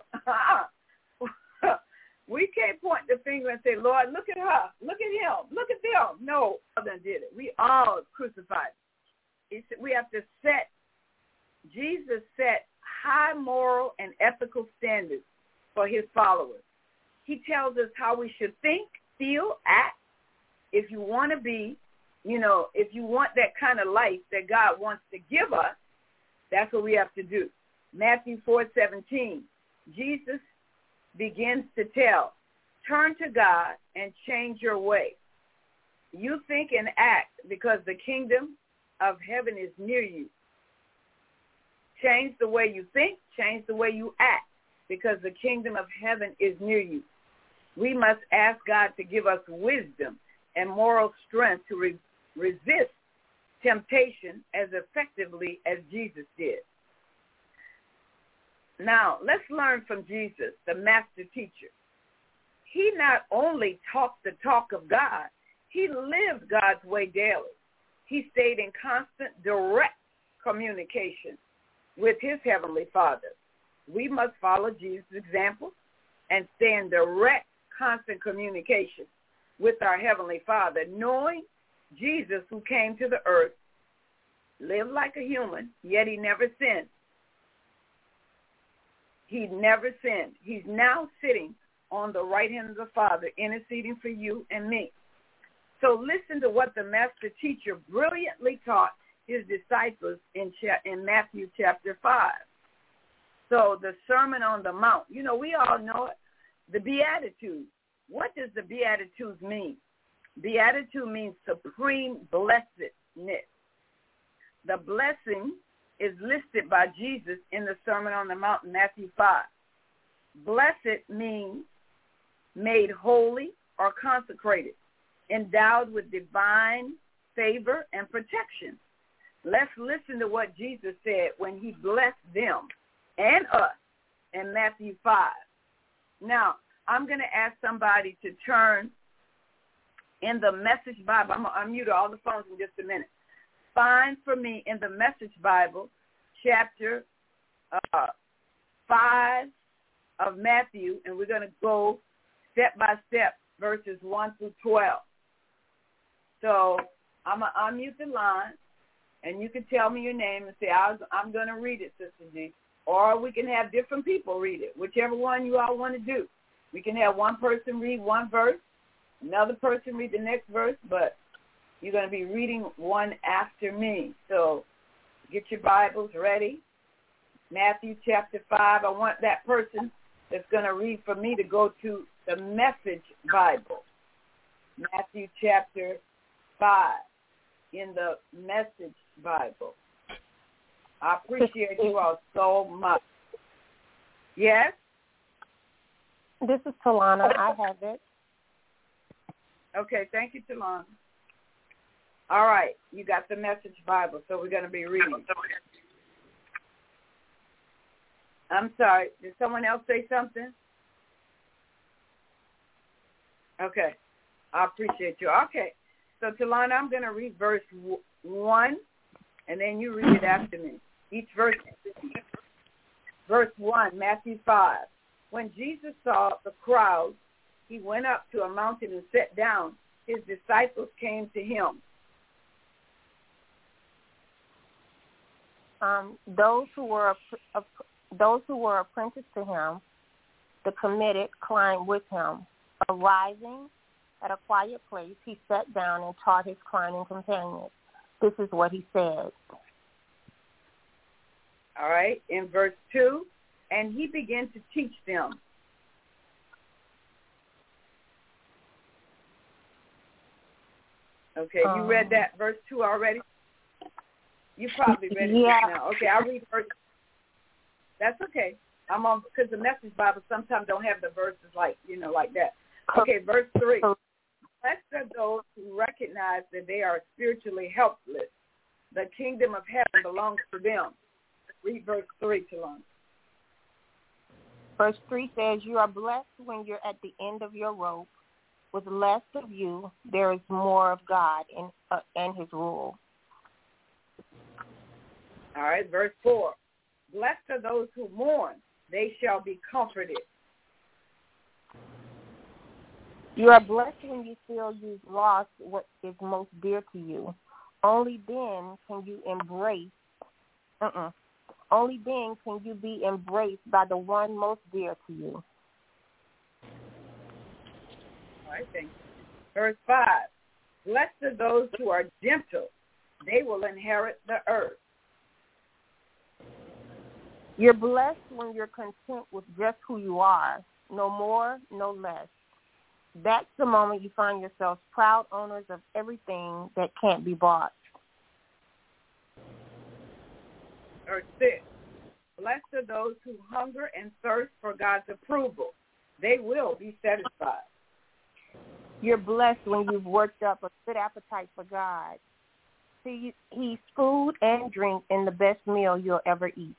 We can't point the finger and say, Lord, look at her, look at him, look at them. No, other did it. We all crucified him. We have to set. Jesus set high moral and ethical standards for his followers. He tells us how we should think, feel, act. If you want to be, you know, if you want that kind of life that God wants to give us, that's what we have to do. Matthew four seventeen, Jesus begins to tell, turn to God and change your way. You think and act because the kingdom of heaven is near you. Change the way you think, change the way you act, because the kingdom of heaven is near you. We must ask God to give us wisdom and moral strength to re- resist temptation as effectively as Jesus did. Now, let's learn from Jesus, the master teacher. He not only talked the talk of God, he lived God's way daily. He stayed in constant, direct communication with his heavenly Father. We must follow Jesus' example and stay in direct, constant communication with our heavenly Father, knowing Jesus, who came to the earth, lived like a human, yet he never sinned. He never sinned. He's now sitting on the right hand of the Father, interceding for you and me. So listen to what the master teacher brilliantly taught his disciples in, cha- in Matthew chapter five. So the Sermon on the Mount, you know, we all know it. The Beatitudes. What does the Beatitudes mean? Beatitude means supreme blessedness. The blessing is listed by Jesus in the Sermon on the Mount, Matthew five. Blessed means made holy or consecrated, endowed with divine favor and protection. Let's listen to what Jesus said when he blessed them and us in Matthew five. Now, I'm going to ask somebody to turn in the Message Bible. I'm going to unmute all the phones in just a minute. Find for me in the Message Bible, chapter uh, five of Matthew, and we're going to go step by step, verses one through twelve. So I'm going to unmute the line, and you can tell me your name and say, I was, I'm going to read it, Sister G. Or we can have different people read it, whichever one you all want to do. We can have one person read one verse, another person read the next verse, but you're going to be reading one after me. So get your Bibles ready. Matthew chapter five. I want that person that's going to read for me to go to the Message Bible. Matthew chapter five in the Message Bible. I appreciate you all so much. Yes? This is Talana. I have it. Okay, thank you, Talana. All right, you got the Message Bible, so we're going to be reading. I'm sorry, did someone else say something? Okay, I appreciate you. Okay, so Talana, I'm going to read verse one, and then you read it after me. Each verse, verse one, Matthew five. When Jesus saw the crowd, he went up to a mountain and sat down. His disciples came to him. Um, those who were uh, those who were apprenticed to him, the committed, climbed with him. Arriving at a quiet place, he sat down and taught his climbing companions. This is what he said. All right, in verse two, and he began to teach them. Okay, you um, read that verse two already? You probably read it yeah. just now. Okay, I'll read verse. That's okay. I'm on, because the Message Bible sometimes don't have the verses like, you know, like that. Okay, verse three. Blessed are those who recognize that they are spiritually helpless. The kingdom of heaven belongs to them. Read verse three, Talon. Verse three says, you are blessed when you're at the end of your rope. With less of you, there is more of God in, uh, and his rule. All right, verse four. Blessed are those who mourn. They shall be comforted. You are blessed when you feel you've lost what is most dear to you. Only then can you embrace, uh-uh, only then can you be embraced by the one most dear to you. All right, thank you. Verse five. Blessed are those who are gentle. They will inherit the earth. You're blessed when you're content with just who you are, no more, no less. That's the moment you find yourselves proud owners of everything that can't be bought. Verse six. Blessed are those who hunger and thirst for God's approval. They will be satisfied. You're blessed when you've worked up a good appetite for God. See, he's food and drink and the best meal you'll ever eat.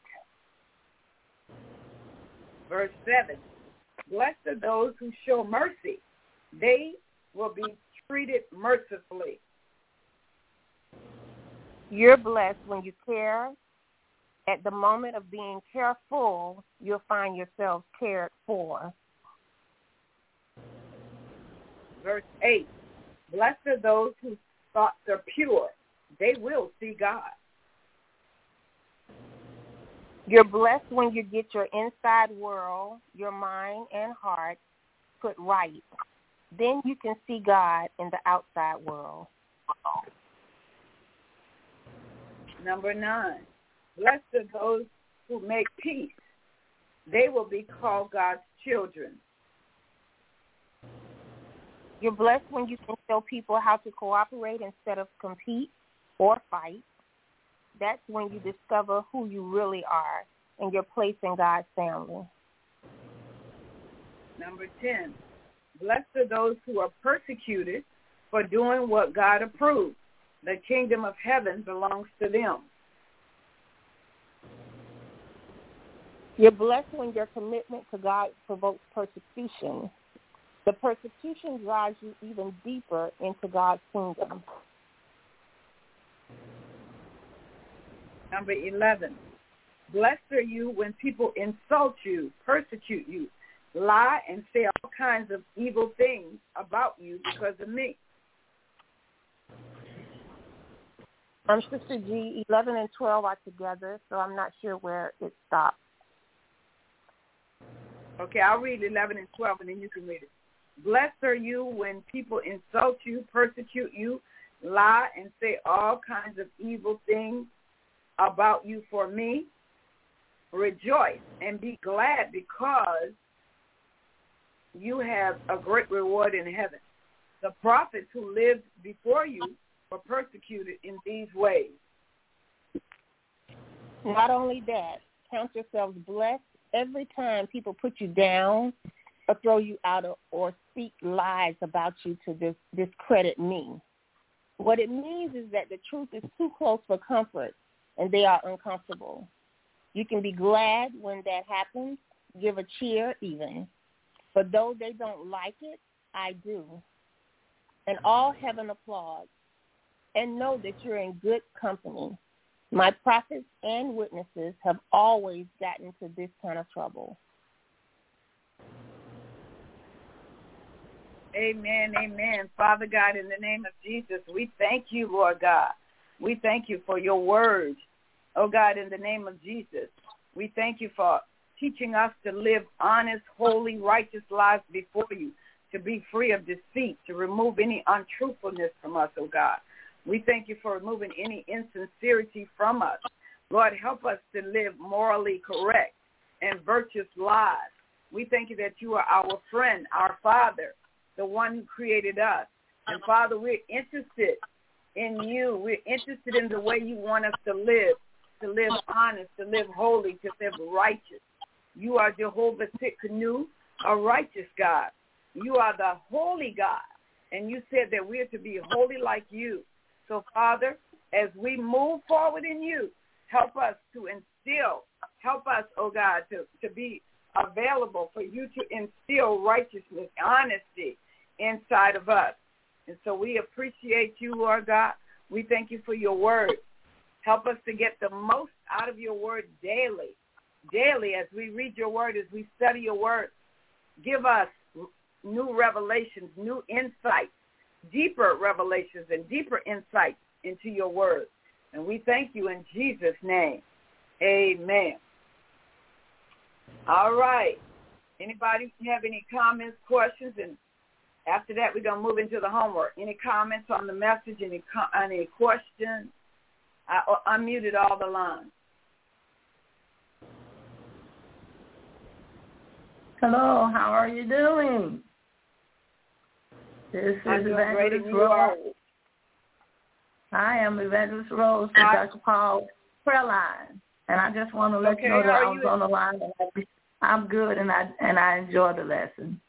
Verse seven. Blessed are those who show mercy. They will be treated mercifully. You're blessed when you care. At the moment of being careful, you'll find yourself cared for. Verse eight. Blessed are those whose thoughts are pure. They will see God. You're blessed when you get your inside world, your mind and heart put right. Then you can see God in the outside world. Number nine. Blessed are those who make peace. They will be called God's children. You're blessed when you can show people how to cooperate instead of compete or fight. that's when you discover who you really are and your place in God's family. Number ten, blessed are those who are persecuted for doing what God approves. The kingdom of heaven belongs to them. You're blessed when your commitment to God provokes persecution. The persecution drives you even deeper into God's kingdom. Number eleven, blessed are you when people insult you, persecute you, lie, and say all kinds of evil things about you because of me. Um, Sister G, eleven and twelve are together, so I'm not sure where it stops. Okay, I'll read eleven and twelve, and then you can read it. Blessed are you when people insult you, persecute you, lie, and say all kinds of evil things about you for me. Rejoice and be glad, because you have a great reward in heaven. The prophets who lived before you were persecuted in these ways. Not only that, count yourselves blessed every time people put you down or throw you out of, or speak lies about you to dis- discredit me. What it means is that the truth is too close for comfort, and they are uncomfortable. You can be glad when that happens, give a cheer even. But though they don't like it, I do. And all heaven applauds. And know that you're in good company. My prophets and witnesses have always gotten into this kind of trouble. Amen, amen. Father God, in the name of Jesus, we thank you, Lord God. We thank you for your words. Oh, God, in the name of Jesus, we thank you for teaching us to live honest, holy, righteous lives before you, to be free of deceit, to remove any untruthfulness from us, oh God. We thank you for removing any insincerity from us. Lord, help us to live morally correct and virtuous lives. We thank you that you are our friend, our Father, the one who created us. And, Father, we're interested in you. We're interested in the way you want us to live, to live honest, to live holy, to live righteous. You are Jehovah Tsidkenu, a righteous God. You are the holy God. And you said that we're to be holy like you. So, Father, as we move forward in you, help us to instill, help us, oh God, to, to be available for you to instill righteousness, honesty inside of us. And so we appreciate you, Lord God. We thank you for your word. Help us to get the most out of your word daily, daily as we read your word, as we study your word. Give us new revelations, new insights, deeper revelations and deeper insights into your word. And we thank you in Jesus' name. Amen. All right. Anybody have any comments, questions? And after that, we're going to move into the homework. Any comments on the message? Any, any questions? I unmuted all the lines. Hello, how are you doing? This I'm is doing Evangelist great, Rose. I am Evangelist Rose from Doctor Paul's prayer line, and I just want to let okay, you know that I was you? on the line. And I, I'm good, and I and I enjoyed the lesson.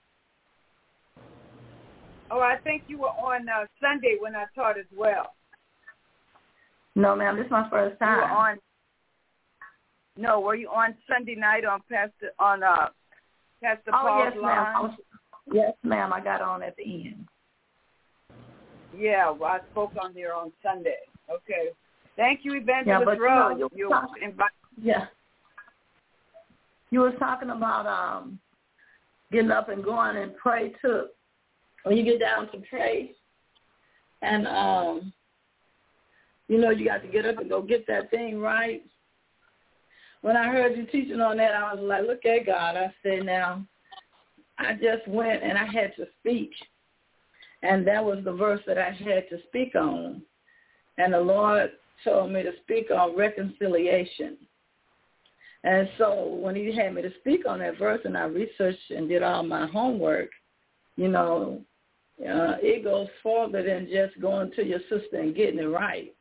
Oh, I think you were on uh, Sunday when I taught as well. No, ma'am, this is my first time. You were on. No, were you on Sunday night on Pastor on uh Pastor oh, Paul's yes, line? ma'am. I was, yes, ma'am. I got on at the end. Yeah, well, I spoke on there on Sunday. Okay. Thank you, Evangelist yeah, but, Rose. You know, you talking, invite- yeah. You was talking about um getting up and going and pray too. When you get down to pray, and um, you know, you got to get up and go get that thing right. When I heard you teaching on that, I was like, look at God. I said, now, I just went and I had to speak. And that was the verse that I had to speak on. And the Lord told me to speak on reconciliation. And so when he had me to speak on that verse and I researched and did all my homework, you know, uh, it goes further than just going to your sister and getting it right.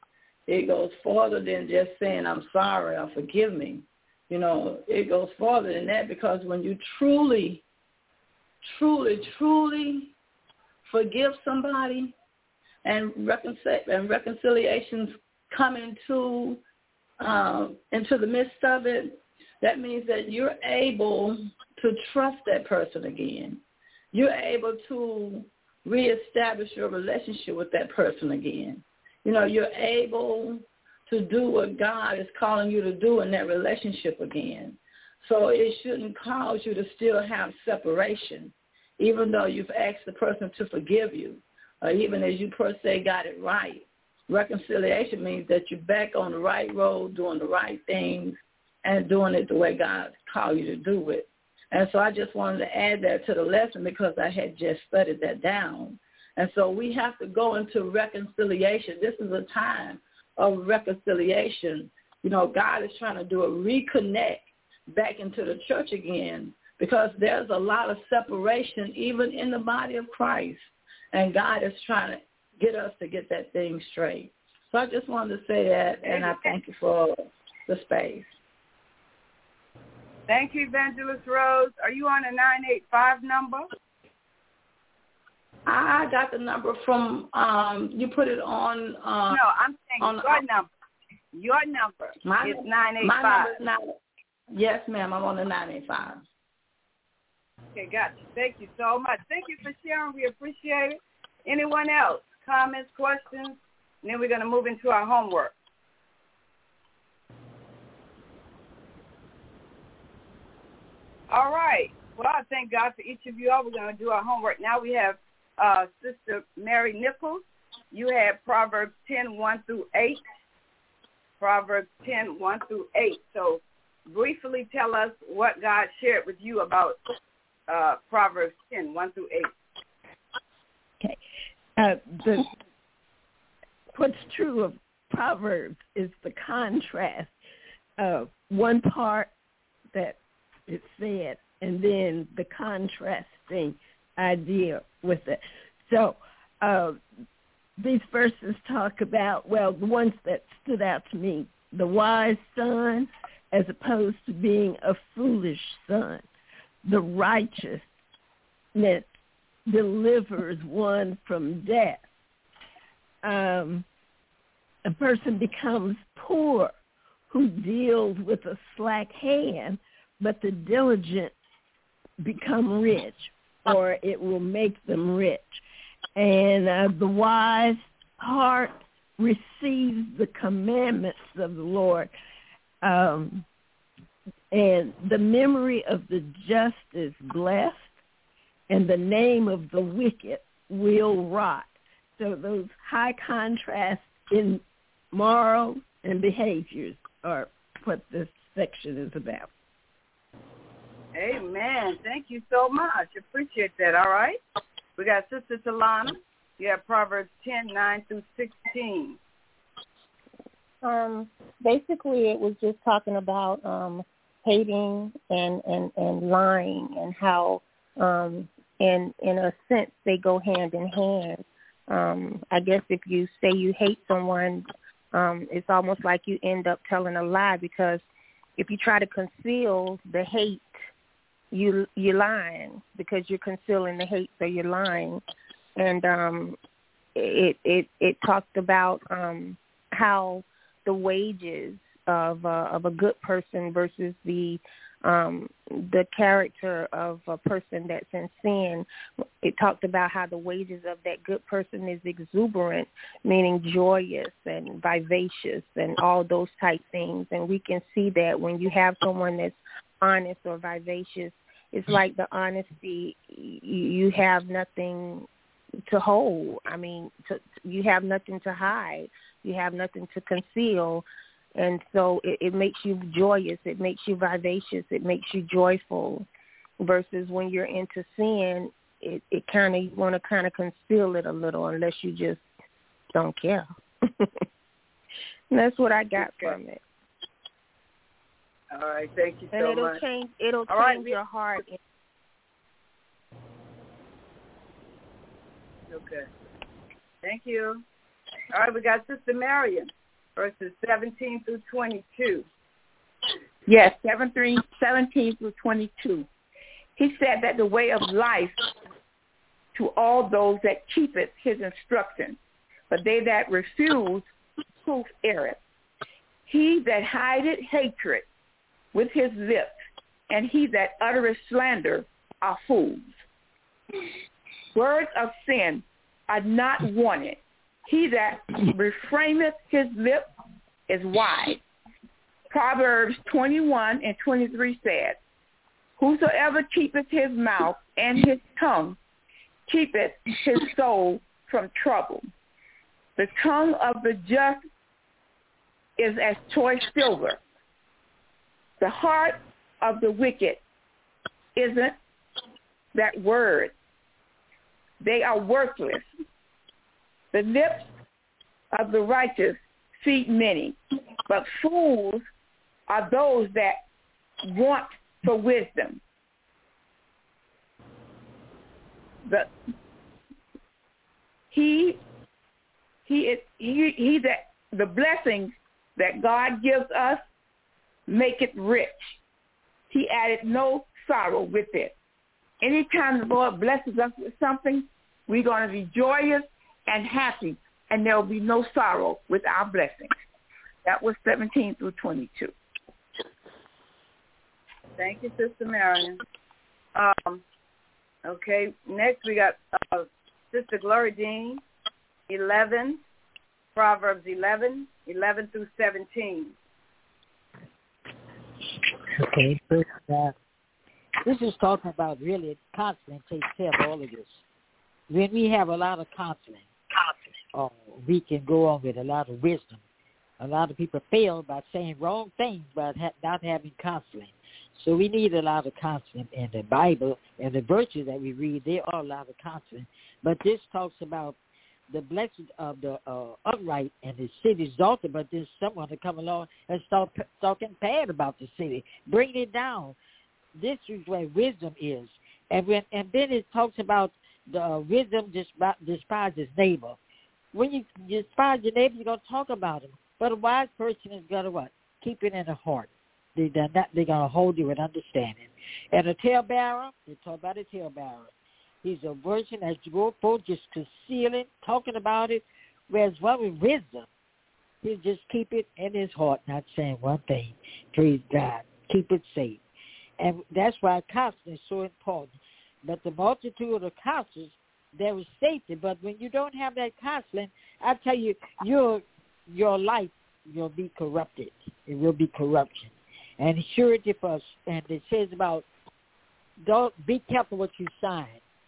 it goes further than just saying I'm sorry or forgive me. You know, it goes further than that, because when you truly, truly, truly forgive somebody and, reconcil- and reconciliations come into um, into the midst of it, that means that you're able to trust that person again. You're able to reestablish your relationship with that person again. You know, you're able to do what God is calling you to do in that relationship again. So it shouldn't cause you to still have separation, even though you've asked the person to forgive you, or even as you per se got it right. Reconciliation means that you're back on the right road, doing the right things, and doing it the way God called you to do it. And so I just wanted to add that to the lesson, because I had just studied that down. And so we have to go into reconciliation. This is a time of reconciliation. You know, God is trying to do a reconnect back into the church again, because there's a lot of separation even in the body of Christ. And God is trying to get us to get that thing straight. So I just wanted to say that, and I thank you for the space. Thank you, Evangelist Rose. Are you on a nine eight five number? I got the number from, um, you put it on. Um, no, I'm saying on, your number. Your number my, is nine eight five. My number is nine. Yes, ma'am, I'm on the nine eight five. Okay, gotcha. Thank you so much. Thank you for sharing. We appreciate it. Anyone else? Comments, questions? And then we're going to move into our homework. All right. Well, I thank God for each of you all. We're going to do our homework. Now we have uh, Sister Mary Nichols. You have Proverbs ten, one through eight. Proverbs ten, one through eight. So briefly tell us what God shared with you about uh, Proverbs ten, one through eight. Okay. Uh, the, what's true of Proverbs is the contrast of one part that it said, and then the contrasting idea with it. So uh, these verses talk about, well, the ones that stood out to me, the wise son as opposed to being a foolish son. The righteousness delivers one from death. Um, a person becomes poor who deals with a slack hand, but the diligent become rich, or it will make them rich. And uh, the wise heart receives the commandments of the Lord. Um, and the memory of the just is blessed, and the name of the wicked will rot. So those high contrasts in morals and behaviors are what this section is about. Amen. Thank you so much. Appreciate that. All right. We got Sister Talana. You have Proverbs ten, nine through sixteen. Um, basically, it was just talking about um, hating and, and, and lying, and how, um, in in a sense, they go hand in hand. Um, I guess if you say you hate someone, um, it's almost like you end up telling a lie, because if you try to conceal the hate, you you're lying, because you're concealing the hate, so you're lying. And um, it it it talked about um, how the wages of uh, of a good person versus the um, the character of a person that's in sin. It talked about how the wages of that good person is exuberant, meaning joyous and vivacious and all those type things. And we can see that when you have someone that's honest or vivacious, it's like the honesty, you have nothing to hold. I mean, to, you have nothing to hide. You have nothing to conceal. And so it, it makes you joyous. It makes you vivacious. It makes you joyful. Versus when you're into sin, it, it kind of, you want to kind of conceal it a little, unless you just don't care. And that's what I got from it. All right, thank you so and it'll much. Change, it'll All change right. your heart. Okay. Thank you. All right, we got Sister Marion. verses seventeen through twenty-two. Yes, seventeen, seventeen through twenty-two. He said that the way of life to all those that keepeth his instruction, but they that refuse, proof erreth. He that hideth hatred with his lips, and he that uttereth slander are fools. Words of sin are not wanted. He that refraineth his lips is wise. Proverbs twenty-one and twenty-three said, whosoever keepeth his mouth and his tongue keepeth his soul from trouble. The tongue of the just is as choice silver. The heart of the wicked isn't that word. They are worthless. The lips of the righteous feed many, but fools are those that want for wisdom. The he he is he he that the blessings that God gives us make it rich. He added no sorrow with it. Anytime the Lord blesses us with something, we're going to be joyous and happy, and there will be no sorrow with our blessings. That was seventeen through twenty-two. Thank you, Sister Marion. Um, okay, next we got uh, Sister Glory Dean, eleven, Proverbs eleven, eleven through seventeen. Okay, first, uh, this is talking about really counseling takes care of all of this. When we have a lot of counseling, uh, we can go on with a lot of wisdom. A lot of people fail by saying wrong things by ha- not having counseling. So we need a lot of counseling in the Bible, and the verses that we read, they are a lot of counseling. But this talks about the blessing of the uh, upright and the city exalted, but there's someone to come along and start p- talking bad about the city, bring it down. This is where wisdom is. And when and then it talks about the uh, wisdom despises neighbor. When you despise your neighbor, you're going to talk about him. But a wise person is going to what? Keep it in the heart. They, they're, not, they're going to hold you with understanding. And a talebearer, they talk about a talebearer. He's a virgin as you go forth, just concealing, talking about it. Whereas one with wisdom, he'll just keep it in his heart, not saying one thing. Praise God. Keep it safe. And that's why counseling is so important. But the multitude of counselors, there is safety. But when you don't have that counseling, I tell you, your your life will be corrupted. It will be corruption. And surety for us, and it says about, don't be careful what you sign.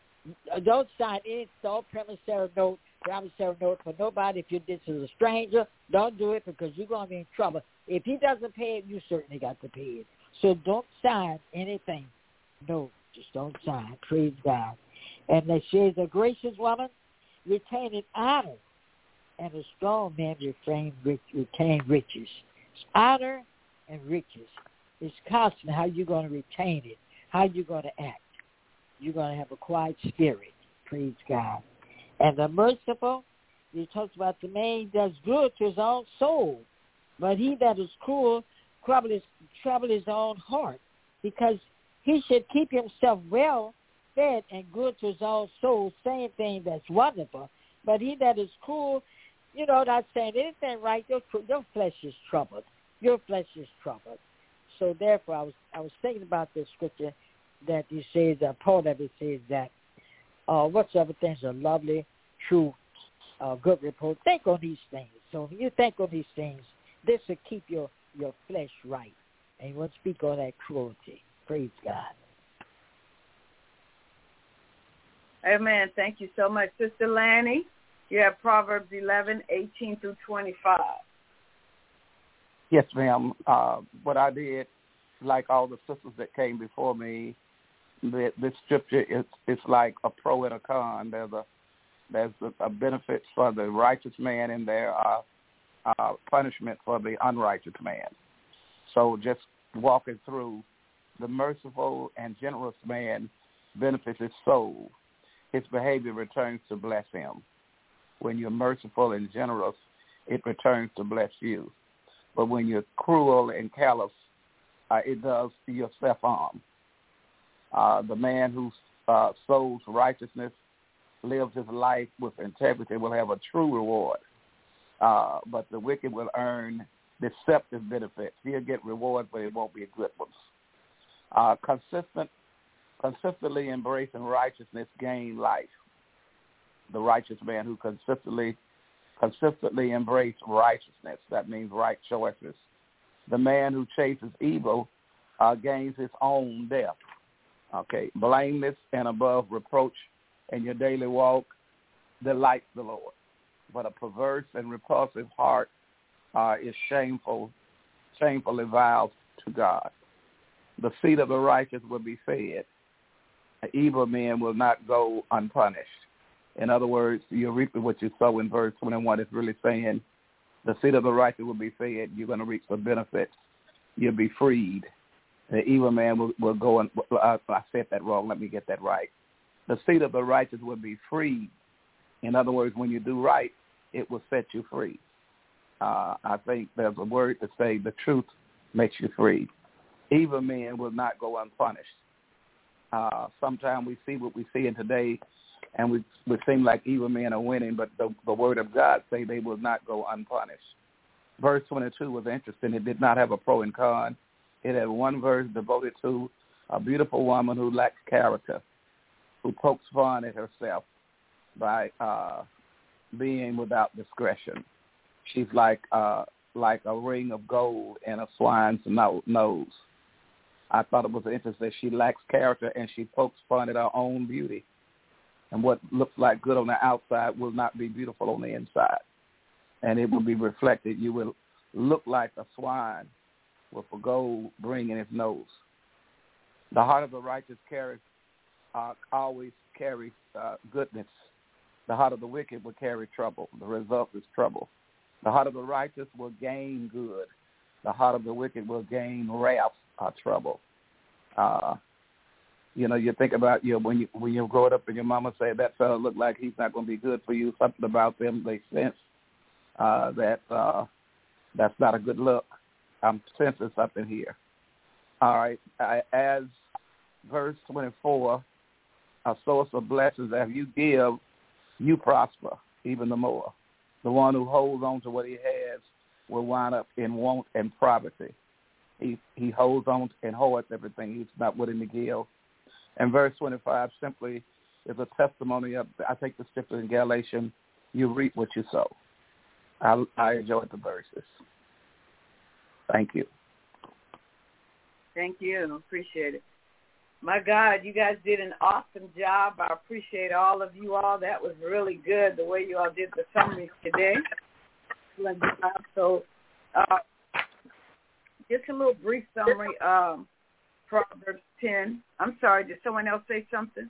Don't sign any no promissory note, promissory note for nobody. If you this is a stranger, don't do it because you're going to be in trouble. If he doesn't pay it, you certainly got to pay it. So don't sign anything. No, just don't sign. Praise God. And they say the gracious woman retaining honor, and a strong man retain, retain riches. Honor and riches. It's constant how you're going to retain it, how you're going to act. You're going to have a quiet spirit. Praise God. And the merciful, he talks about the man does good to his own soul, but he that is cruel trouble his, trouble his own heart, because he should keep himself well fed and good to his own soul, saying things that's wonderful. But he that is cruel, you know, not saying anything right, your, your flesh is troubled. Your flesh is troubled. So therefore, I was I was thinking about this scripture that he says, uh, part of it says that uh, whatsoever things are lovely, true, uh, good report, think on these things. So when you think on these things, this will keep your, your flesh right. And you won't speak on that cruelty. Praise God. Amen. Thank you so much. Sister Lanny, you have Proverbs eleven, eighteen through twenty-five. Yes, ma'am. Uh, what I did, like all the sisters that came before me, the, this scripture is it's like a pro and a con. There's a there's a, a benefit for the righteous man, and there are uh, punishment for the unrighteous man. So just walking through, the merciful and generous man benefits his soul. His behavior returns to bless him. When you're merciful and generous, it returns to bless you. But when you're cruel and callous, uh, it does yourself harm. Uh, the man who uh, sows righteousness, lives his life with integrity, will have a true reward. Uh, but the wicked will earn deceptive benefits. He'll get rewards, but it won't be good ones. Uh, consistent, consistently embracing righteousness gain life. The righteous man who consistently, consistently embraces righteousness, that means right choices. The man who chases evil uh, gains his own death. Okay, blameless and above reproach in your daily walk delights the Lord. But a perverse and repulsive heart uh, is shameful, shamefully vile to God. The seed of the righteous will be fed. The evil men will not go unpunished. In other words, you'll reap what you sow in verse twenty-one. It's really saying the seed of the righteous will be fed. You're going to reap the benefits. You'll be freed. The evil man will, will go and, I, I said that wrong. Let me get that right. The seed of the righteous will be freed. In other words, when you do right, it will set you free. Uh, I think there's a word to say the truth makes you free. Evil men will not go unpunished. Uh, sometimes we see what we see in today, and we, we seem like evil men are winning, but the, the word of God say they will not go unpunished. Verse twenty-two was interesting. It did not have a pro and con. It had one verse devoted to a beautiful woman who lacks character, who pokes fun at herself by uh, being without discretion. She's like uh, like a ring of gold in a swine's no- nose. I thought it was interesting. She lacks character, and she pokes fun at her own beauty. And what looks like good on the outside will not be beautiful on the inside. And it will be reflected. You will look like a swine with a gold ring in its nose. The heart of the righteous carries, uh, always carries uh, goodness. The heart of the wicked will carry trouble. The result is trouble. The heart of the righteous will gain good. The heart of the wicked will gain wrath or trouble. Uh, you know, you think about you know, when you when you grow up and your mama say that fellow look like he's not going to be good for you. Something about them they sense uh, that uh, that's not a good look. I'm sensing something here. All right, I, as verse twenty-four, a source of blessings. As you give, you prosper even the more. The one who holds on to what he has will wind up in want and poverty. He he holds on and hoards everything. He's not willing to give. And verse twenty-five simply is a testimony of, I think the scripture in Galatians, you reap what you sow. I, I enjoyed the verses. Thank you. Thank you. Appreciate it. My God, you guys did an awesome job. I appreciate all of you all. That was really good, the way you all did the summaries today. So uh, just a little brief summary. Um, Proverbs ten. I'm sorry, did someone else say something?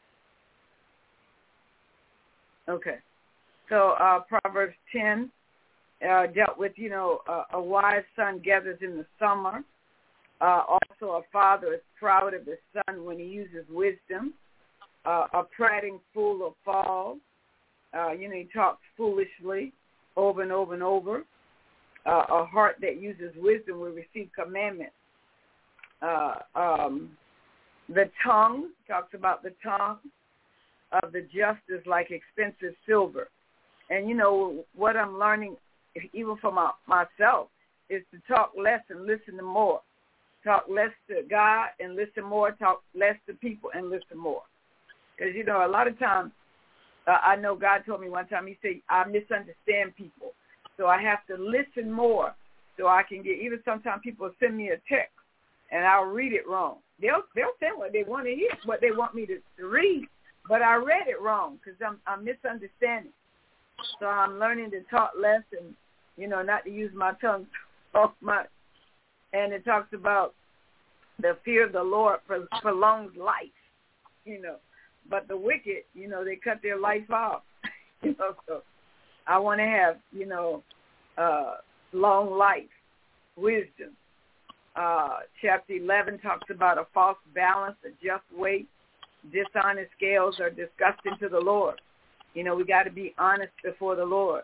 Okay. So uh, Proverbs ten uh, dealt with, you know, uh, a wise son gathers in the summer. Uh, also, a father is proud of his son when he uses wisdom. Uh, a prating fool will fall. Uh, you know, he talks foolishly over and over and over. Uh, a heart that uses wisdom will receive commandments. Uh, um, the tongue, talks about the tongue of the just is like expensive silver. And, you know, what I'm learning, even for my, myself, is to talk less and listen to more. Talk less to God and listen more. Talk less to people and listen more. Because, you know, a lot of times, uh, I know God told me one time, he said, I misunderstand people. So I have to listen more so I can get, even sometimes people send me a text and I'll read it wrong. They'll they'll say what they want to hear, what they want me to, to read, but I read it wrong because I'm, I'm misunderstanding. So I'm learning to talk less and, you know, not to use my tongue so much. And it talks about the fear of the Lord prolongs life, you know. But the wicked, you know, they cut their life off. You know, so I want to have, you know, uh, long life, wisdom. Uh, chapter eleven talks about a false balance, a just weight. Dishonest scales are disgusting to the Lord. You know, we got to be honest before the Lord.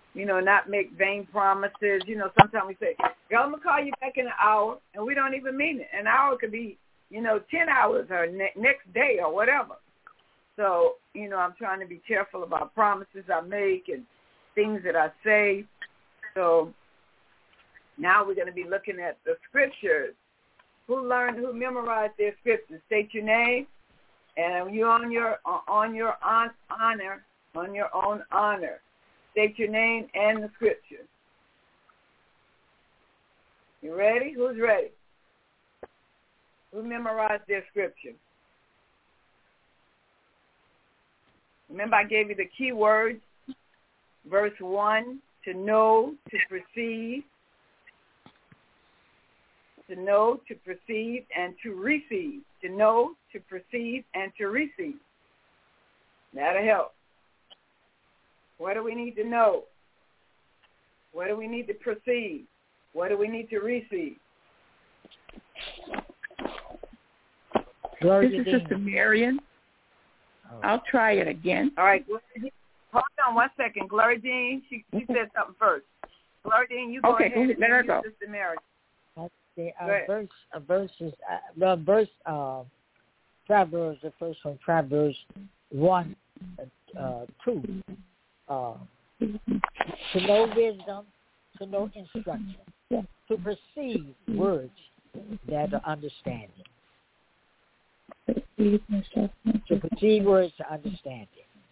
you know, not make vain promises. You know, sometimes we say, girl, I'm going to call you back in an hour, and we don't even mean it. An hour could be, you know, ten hours or ne- next day or whatever. So, you know, I'm trying to be careful about promises I make and things that I say. So now we're going to be looking at the scriptures. Who learned, who memorized their scriptures? State your name, and you on your on your on, honor, on your own honor. State your name and the scripture. You ready? Who's ready? Who memorized their scripture? Remember, I gave you the key words. Verse one, to know, to perceive. To know, to perceive, and to receive. To know, to perceive, and to receive. That'll help. What do we need to know? What do we need to perceive? What do we need to receive? This is Sister Marion. I'll try it again. All right. Hold on one second. Gloria Jean, she, she said something first. Gloria Jean, you go okay, ahead. Okay, let her go. Sister Marion. The uh, verse, uh, verses, uh, well, verse, uh, Proverbs, the first one, Proverbs one, uh, two. Uh, to know wisdom, to know instruction, to perceive words that are understanding. To perceive words to understanding.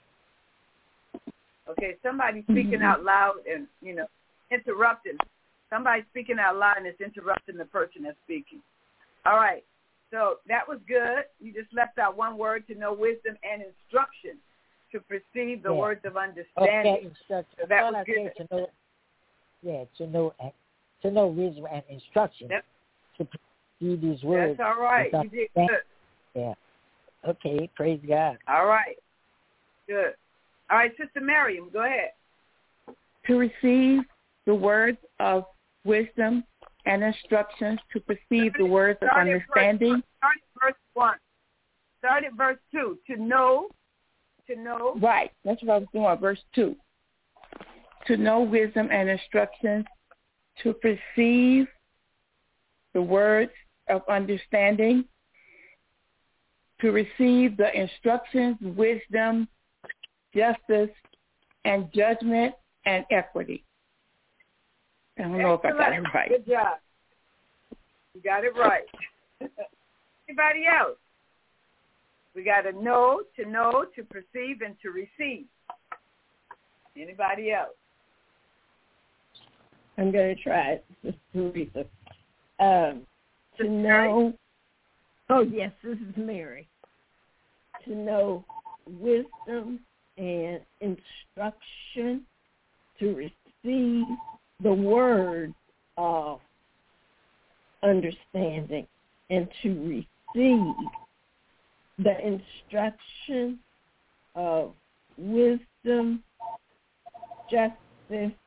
Okay, somebody speaking out loud and, you know, interrupting. Somebody speaking out loud and it's interrupting the person that's speaking. All right. So that was good. You just left out one word, to know wisdom and instruction, to perceive the yeah. words of understanding. Okay, instruction. So that All was I good. To know, yeah, to know, to know wisdom and instruction. Yep. To perceive these words. That's all right. You did good. Yeah. Okay, praise God. All right. Good. All right, Sister Miriam, go ahead. To receive the words of wisdom and instructions, to perceive the words of understanding. Start at verse one. Start at verse two. To know, to know. Right. That's what I was doing, verse two. To know wisdom and instructions, to perceive the words of understanding, to receive the instructions, wisdom, justice, and judgment and equity. I don't know Excellent. if I got it right. Good job. You got it right. Anybody else? We got to know, to know, to perceive, and to receive. Anybody else? I'm going to try it, Teresa. Um, to know, oh, yes, this is Mary. To know wisdom and instruction, to receive the word of understanding, and to receive the instruction of wisdom, justice,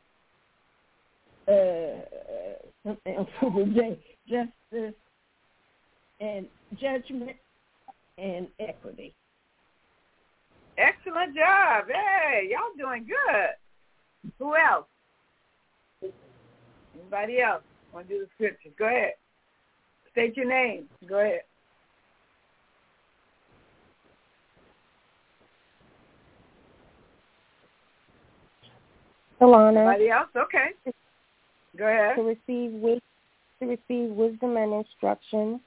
uh, something else for the day, justice, and judgment, and equity. Excellent job. Hey, y'all doing good. Who else? Anybody else want to do the scriptures? Go ahead. State your name. Go ahead. Alana. Anybody else? Okay. Go ahead. To receive wis- to receive wisdom and instruction.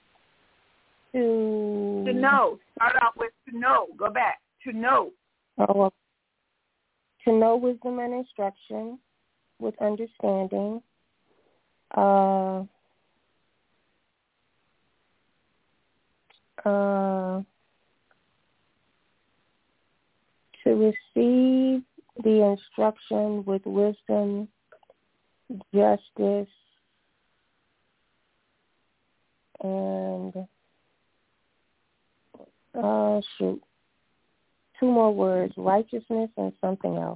To to know. Start out with to know. Go back. To know. Oh, to know wisdom and instruction with understanding. Uh, uh, to receive the instruction with wisdom, justice, and uh, shoot, two more words: righteousness and something else.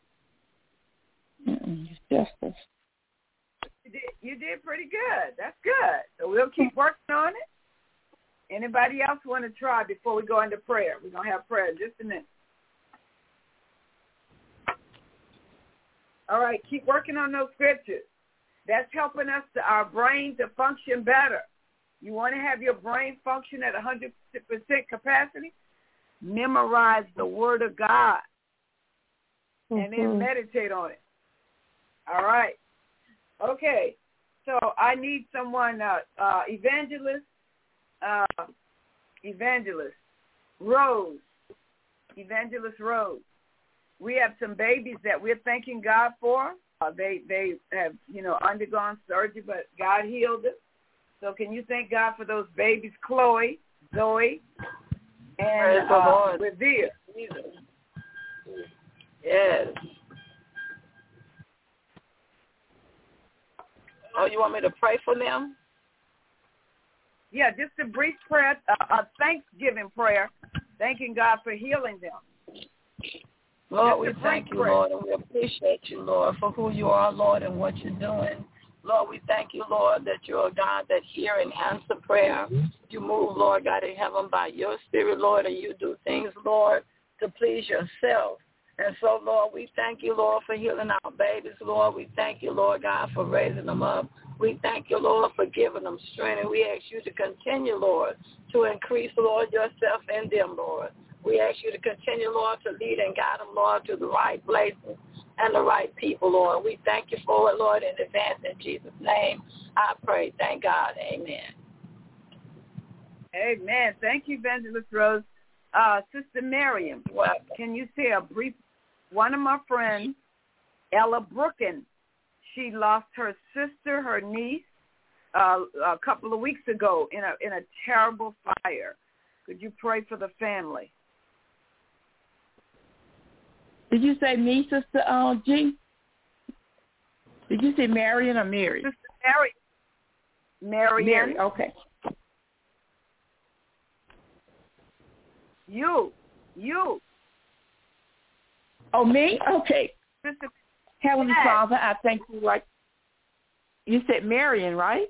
Mm-mm, justice. You did, you did pretty good. That's good. So we'll keep working on it. Anybody else want to try before we go into prayer? We're going to have prayer in just a minute. right, keep working on those scriptures. That's helping us, to, our brain to function better. You want to have your brain function at one hundred percent capacity? Memorize the Word of God mm-hmm. and then meditate on it. All right. Okay. So I need someone, uh, uh, evangelist, uh, evangelist, Rose, evangelist Rose. We have some babies that we're thanking God for. Uh, they they have, you know, undergone surgery, but God healed them. So can you thank God for those babies, Chloe, Zoe, and uh, Revere? Yes. Oh, you want me to pray for them? Yeah, just a brief prayer, a, a Thanksgiving prayer, thanking God for healing them. Lord, we thank you, Lord, and we appreciate you, Lord, for who you are, Lord, and what you're doing. Lord, we thank you, Lord, that you're a God that hear and answer prayer. You move, Lord God, in heaven by your spirit, Lord, and you do things, Lord, to please yourself. And so, Lord, we thank you, Lord, for healing our babies, Lord. We thank you, Lord God, for raising them up. We thank you, Lord, for giving them strength. And we ask you to continue, Lord, to increase, Lord, yourself in them, Lord. We ask you to continue, Lord, to lead and guide them, Lord, to the right places and the right people, Lord. We thank you for it, Lord, in advance. In Jesus' name, I pray. Thank God. Amen. Amen. Thank you, Evangelist Rose. Uh, Sister Miriam, can you say a brief? One of my friends, Ella Brooken, she lost her sister, her niece, uh, a couple of weeks ago in a in a terrible fire. Could you pray for the family? Did you say me, Sister uh, G? Did you say Marion or Mary? Sister Mary. Marion. Mary, okay. You. You. Oh, me? Okay. Sister, Heavenly yes. Father, I thank you. Like you said, Marion, right?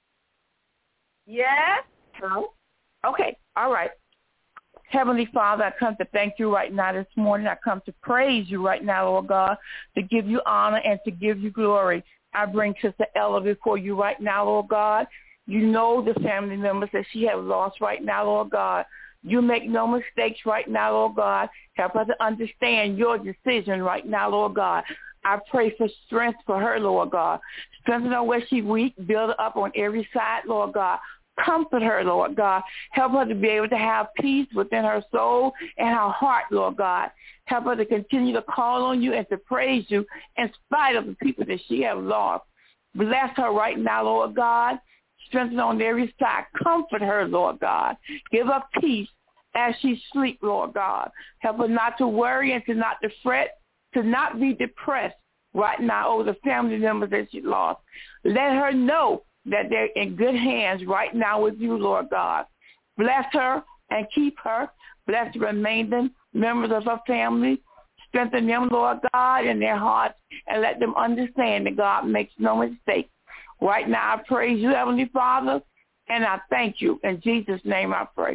Yes. Hello? Okay. All right. Heavenly Father, I come to thank you right now this morning. I come to praise you right now, Lord God, to give you honor and to give you glory. I bring Sister Ella before you right now, Lord God. You know the family members that she has lost right now, Lord God. You make no mistakes right now, Lord God. Help her to understand your decision right now, Lord God. I pray for strength for her, Lord God. Strengthen her where she's weak. Build her up on every side, Lord God. Comfort her, Lord God. Help her to be able to have peace within her soul and her heart, Lord God. Help her to continue to call on you and to praise you in spite of the people that she has lost. Bless her right now, Lord God. Strengthen on every side. Comfort her, Lord God. Give her peace as she sleeps, Lord God. Help her not to worry and to not to fret, to not be depressed right now over the family members that she lost. Let her know that they're in good hands right now with you, Lord God. Bless her and keep her. Bless the remaining members of her family. Strengthen them, Lord God, in their hearts, and let them understand that God makes no mistake. Right now, I praise you, Heavenly Father, and I thank you. In Jesus' name I pray.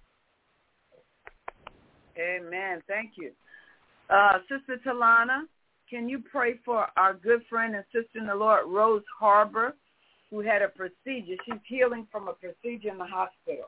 Amen. Thank you. Uh, Sister Talana, can you pray for our good friend and sister in the Lord, Rose Harbor, who had a procedure? She's healing from a procedure in the hospital.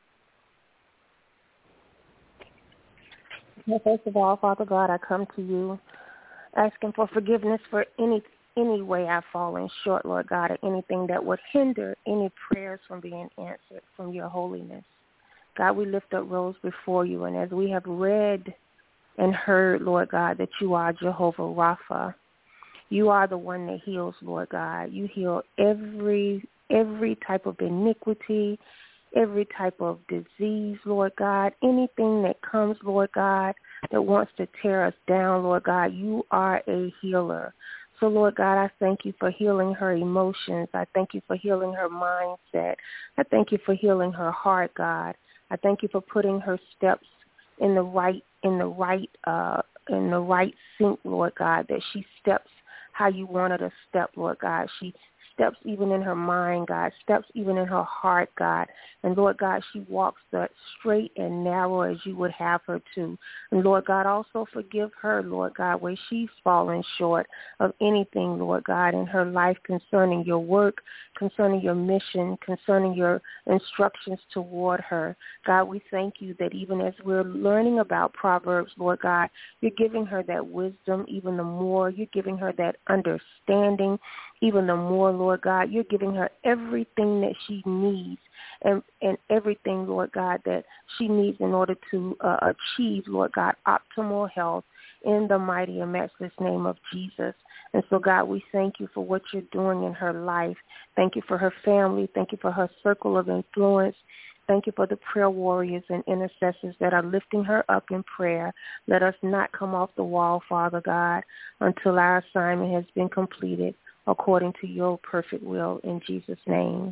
Well, first of all, Father God, I come to you asking for forgiveness for any any way I've fallen short, Lord God, or anything that would hinder any prayers from being answered from your holiness. God, we lift up Rose before you, and as we have read and heard, Lord God, that you are Jehovah Rapha. You are the one that heals, Lord God. You heal every every type of iniquity, every type of disease, Lord God, anything that comes, Lord God, that wants to tear us down, Lord God. You are a healer. So, Lord God, I thank you for healing her emotions. I thank you for healing her mindset. I thank you for healing her heart, God. I thank you for putting her steps in the right in the right uh, in the right sync, Lord God, that she steps how you want her to step, Lord God. She steps even in her mind, God, steps even in her heart, God. And, Lord God, she walks the straight and narrow as you would have her to. And, Lord God, also forgive her, Lord God, where she's fallen short of anything, Lord God, in her life concerning your work, concerning your mission, concerning your instructions toward her. God, we thank you that even as we're learning about Proverbs, Lord God, you're giving her that wisdom even the more. You're giving her that understanding even the more, Lord God. You're giving her everything that she needs and, and everything, Lord God, that she needs in order to uh, achieve, Lord God, optimal health in the mighty and matchless name of Jesus. And so, God, we thank you for what you're doing in her life. Thank you for her family. Thank you for her circle of influence. Thank you for the prayer warriors and intercessors that are lifting her up in prayer. Let us not come off the wall, Father God, until our assignment has been completed according to your perfect will in Jesus' name.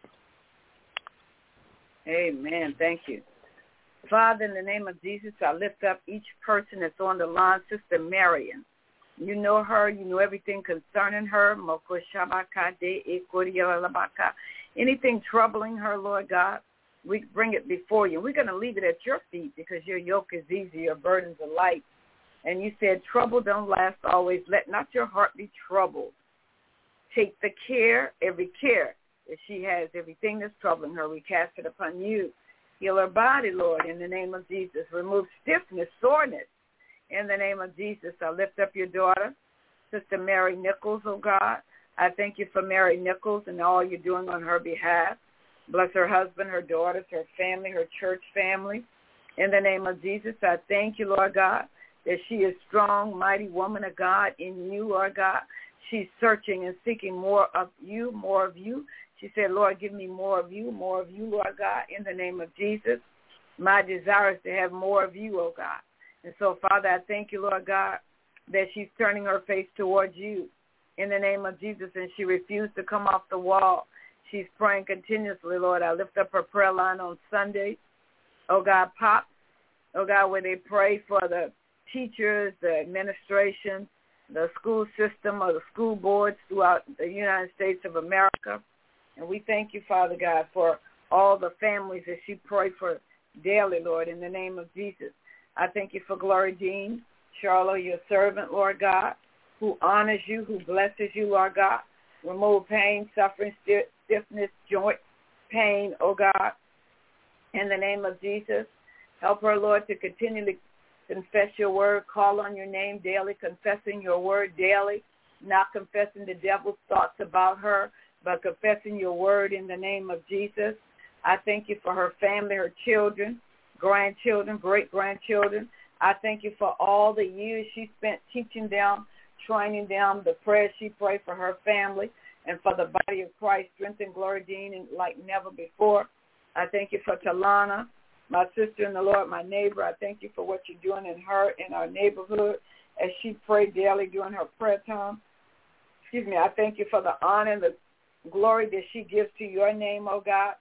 Amen. Thank you. Father, in the name of Jesus, I lift up each person that's on the line, Sister Marion. You know her. You know everything concerning her. Anything troubling her, Lord God, we bring it before you. We're going to leave it at your feet because your yoke is easy, your burdens are light. And you said, trouble don't last always. Let not your heart be troubled. Take the care, every care that she has, everything that's troubling her, we cast it upon you. Heal her body, Lord, in the name of Jesus. Remove stiffness, soreness. In the name of Jesus, I lift up your daughter, Sister Mary Nichols, oh God. I thank you for Mary Nichols and all you're doing on her behalf. Bless her husband, her daughters, her family, her church family. In the name of Jesus, I thank you, Lord God, that she is strong, mighty woman of God in you, Lord God. She's searching and seeking more of you, more of you. She said, Lord, give me more of you, more of you, Lord God, in the name of Jesus. My desire is to have more of you, oh God. And so, Father, I thank you, Lord God, that she's turning her face towards you in the name of Jesus, and she refused to come off the wall. She's praying continuously, Lord. I lift up her prayer line on Sunday. Oh, God, Pop. Oh, God, where they pray for the teachers, the administration, the school system or the school boards throughout the United States of America. And we thank you, Father God, for all the families that she prayed for daily, Lord, in the name of Jesus. I thank you for Glory Dean, Charlotte, your servant, Lord God, who honors you, who blesses you, Lord God. Remove pain, suffering, stiffness, joint pain, oh God, in the name of Jesus. Help her, Lord, to continually confess your word, call on your name daily, confessing your word daily, not confessing the devil's thoughts about her, but confessing your word in the name of Jesus. I thank you for her family, her children, grandchildren, great-grandchildren. I thank you for all the years she spent teaching them, training them, the prayers she prayed for her family and for the body of Christ. Strengthen Glory Dean like never before. I thank you for Talana, my sister in the Lord, my neighbor. I thank you for what you're doing in her, in our neighborhood, as she prayed daily during her prayer time. Excuse me. I thank you for the honor and the glory that she gives to your name, oh God.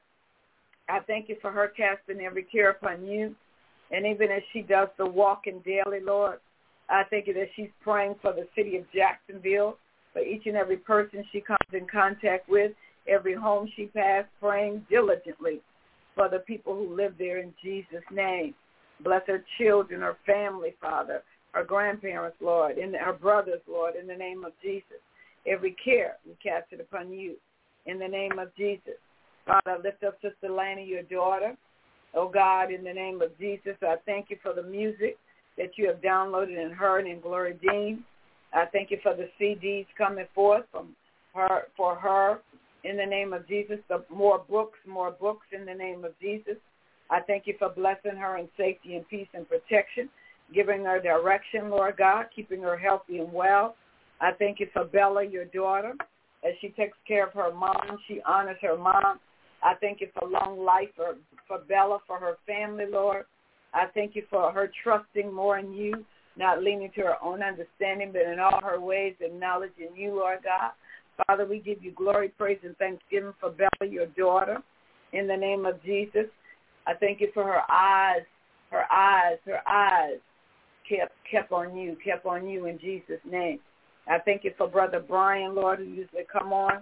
I thank you for her casting every care upon you. And even as she does the walking daily, Lord, I thank you that she's praying for the city of Jacksonville, for each and every person she comes in contact with, every home she passed, praying diligently for the people who live there in Jesus' name. Bless her children, her family, Father, her grandparents, Lord, and her brothers, Lord, in the name of Jesus. Every care, we cast it upon you in the name of Jesus. Father, I lift up Sister Lana, your daughter. Oh, God, in the name of Jesus, I thank you for the music that you have downloaded in her and in Glory Dean. I thank you for the C Ds coming forth from her for her in the name of Jesus. The more books, more books in the name of Jesus. I thank you for blessing her in safety and peace and protection, giving her direction, Lord God, keeping her healthy and well. I thank you for Bella, your daughter, as she takes care of her mom. She honors her mom. I thank you for long life for, for Bella, for her family, Lord. I thank you for her trusting more in you, not leaning to her own understanding, but in all her ways acknowledging you, Lord God. Father, we give you glory, praise, and thanksgiving for Bella, your daughter, in the name of Jesus. I thank you for her eyes, her eyes, her eyes kept kept on you, kept on you in Jesus' name. I thank you for Brother Brian, Lord, who usually come on.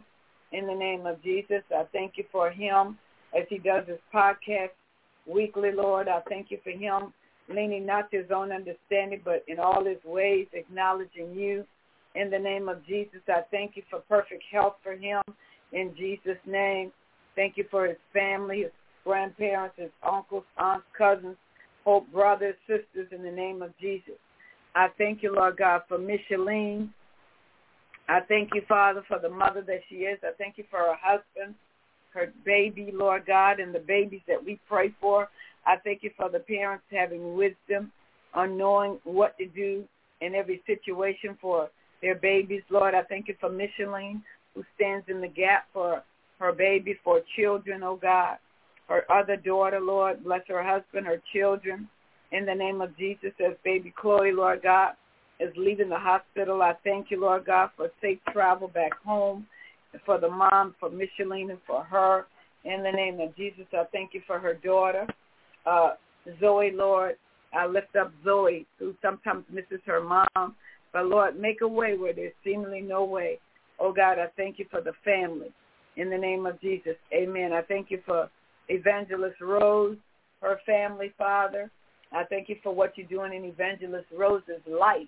in the name of Jesus. I thank you for him as he does his podcast weekly, Lord. I thank you for him leaning not to his own understanding, but in all his ways acknowledging you. In the name of Jesus, I thank you for perfect health for him in Jesus' name. Thank you for his family, his grandparents, his uncles, aunts, cousins, hope brothers, sisters, in the name of Jesus. I thank you, Lord God, for Micheline. I thank you, Father, for the mother that she is. I thank you for her husband, her baby, Lord God, and the babies that we pray for. I thank you for the parents having wisdom on knowing what to do in every situation for their babies. Lord, I thank you for Micheline, who stands in the gap for her baby, for children, oh God. Her other daughter, Lord, bless her husband, her children. In the name of Jesus, as baby Chloe, Lord God, is leaving the hospital, I thank you, Lord God, for safe travel back home, for the mom, for Micheline, and for her. In the name of Jesus, I thank you for her daughter, uh, Zoe, Lord. I lift up Zoe, who sometimes misses her mom. But, Lord, make a way where there's seemingly no way. Oh, God, I thank you for the family. In the name of Jesus, amen. I thank you for Evangelist Rose, her family, Father. I thank you for what you're doing in Evangelist Rose's life.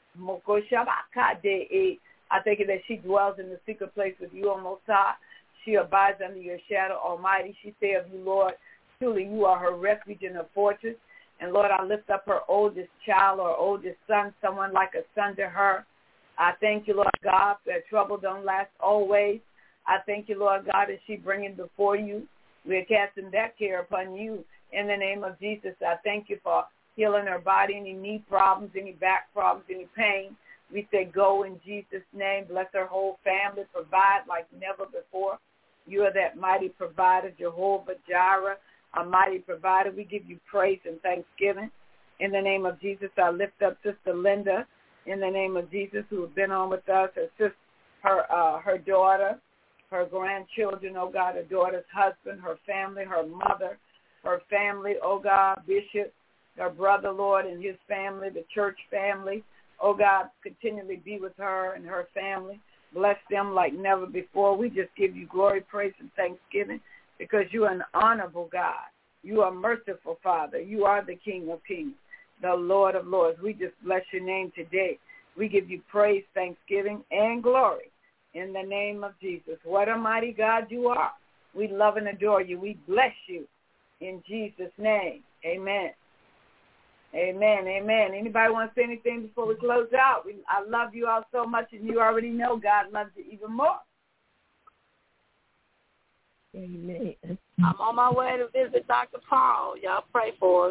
I thank you that she dwells in the secret place with you, O Most High. She abides under your shadow, Almighty. She say of you, Lord, truly you are her refuge and her fortress. And, Lord, I lift up her oldest child or oldest son, someone like a son to her. I thank you, Lord God, that trouble don't last always. I thank you, Lord God, as she bringing before you. We're casting that care upon you. In the name of Jesus, I thank you for healing her body, any knee problems, any back problems, any pain. We say go in Jesus' name. Bless her whole family. Provide like never before. You are that mighty provider, Jehovah Jireh, a mighty provider. We give you praise and thanksgiving. In the name of Jesus, I lift up Sister Linda. In the name of Jesus, who has been on with us, her sister, her uh, her daughter, her grandchildren, oh God, her daughter's husband, her family, her mother, her family, oh God, Bishop, her brother, Lord, and his family, the church family. Oh God, continually be with her and her family. Bless them like never before. We just give you glory, praise, and thanksgiving because you are an honorable God. You are merciful, Father. You are the King of kings, the Lord of lords. We just bless your name today. We give you praise, thanksgiving, and glory in the name of Jesus. What a mighty God you are. We love and adore you. We bless you in Jesus' name. Amen. Amen. Amen. Anybody want to say anything before we close out? We, I love you all so much, and you already know God loves you even more. Amen. I'm on my way to visit Doctor Paul. Y'all pray for us.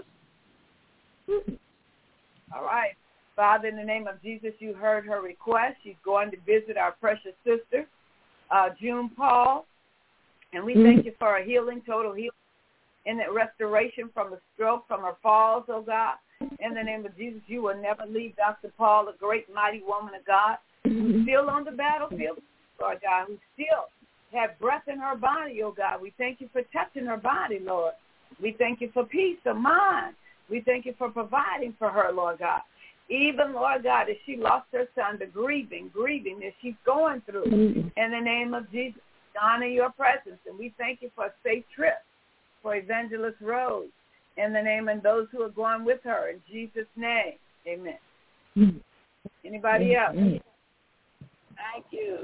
All right. Father, in the name of Jesus, you heard her request. She's going to visit our precious sister, uh, June Paul. And we thank you for her healing, total healing, and that restoration from a stroke, from her falls, oh God. In the name of Jesus, you will never leave Doctor Paul, a great, mighty woman of God, who's still on the battlefield, Lord God, who still have breath in her body, oh God. We thank you for touching her body, Lord. We thank you for peace of mind. We thank you for providing for her, Lord God. Even, Lord God, as she lost her son, the grieving, grieving that she's going through. In the name of Jesus, honor your presence. And we thank you for a safe trip for Evangelist Rose. In the name of those who are going with her. In Jesus' name, amen. Anybody else? Thank you.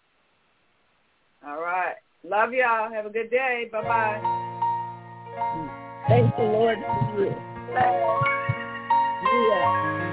All right. Love y'all. Have a good day. Bye-bye. Thank the Lord for you. Yeah.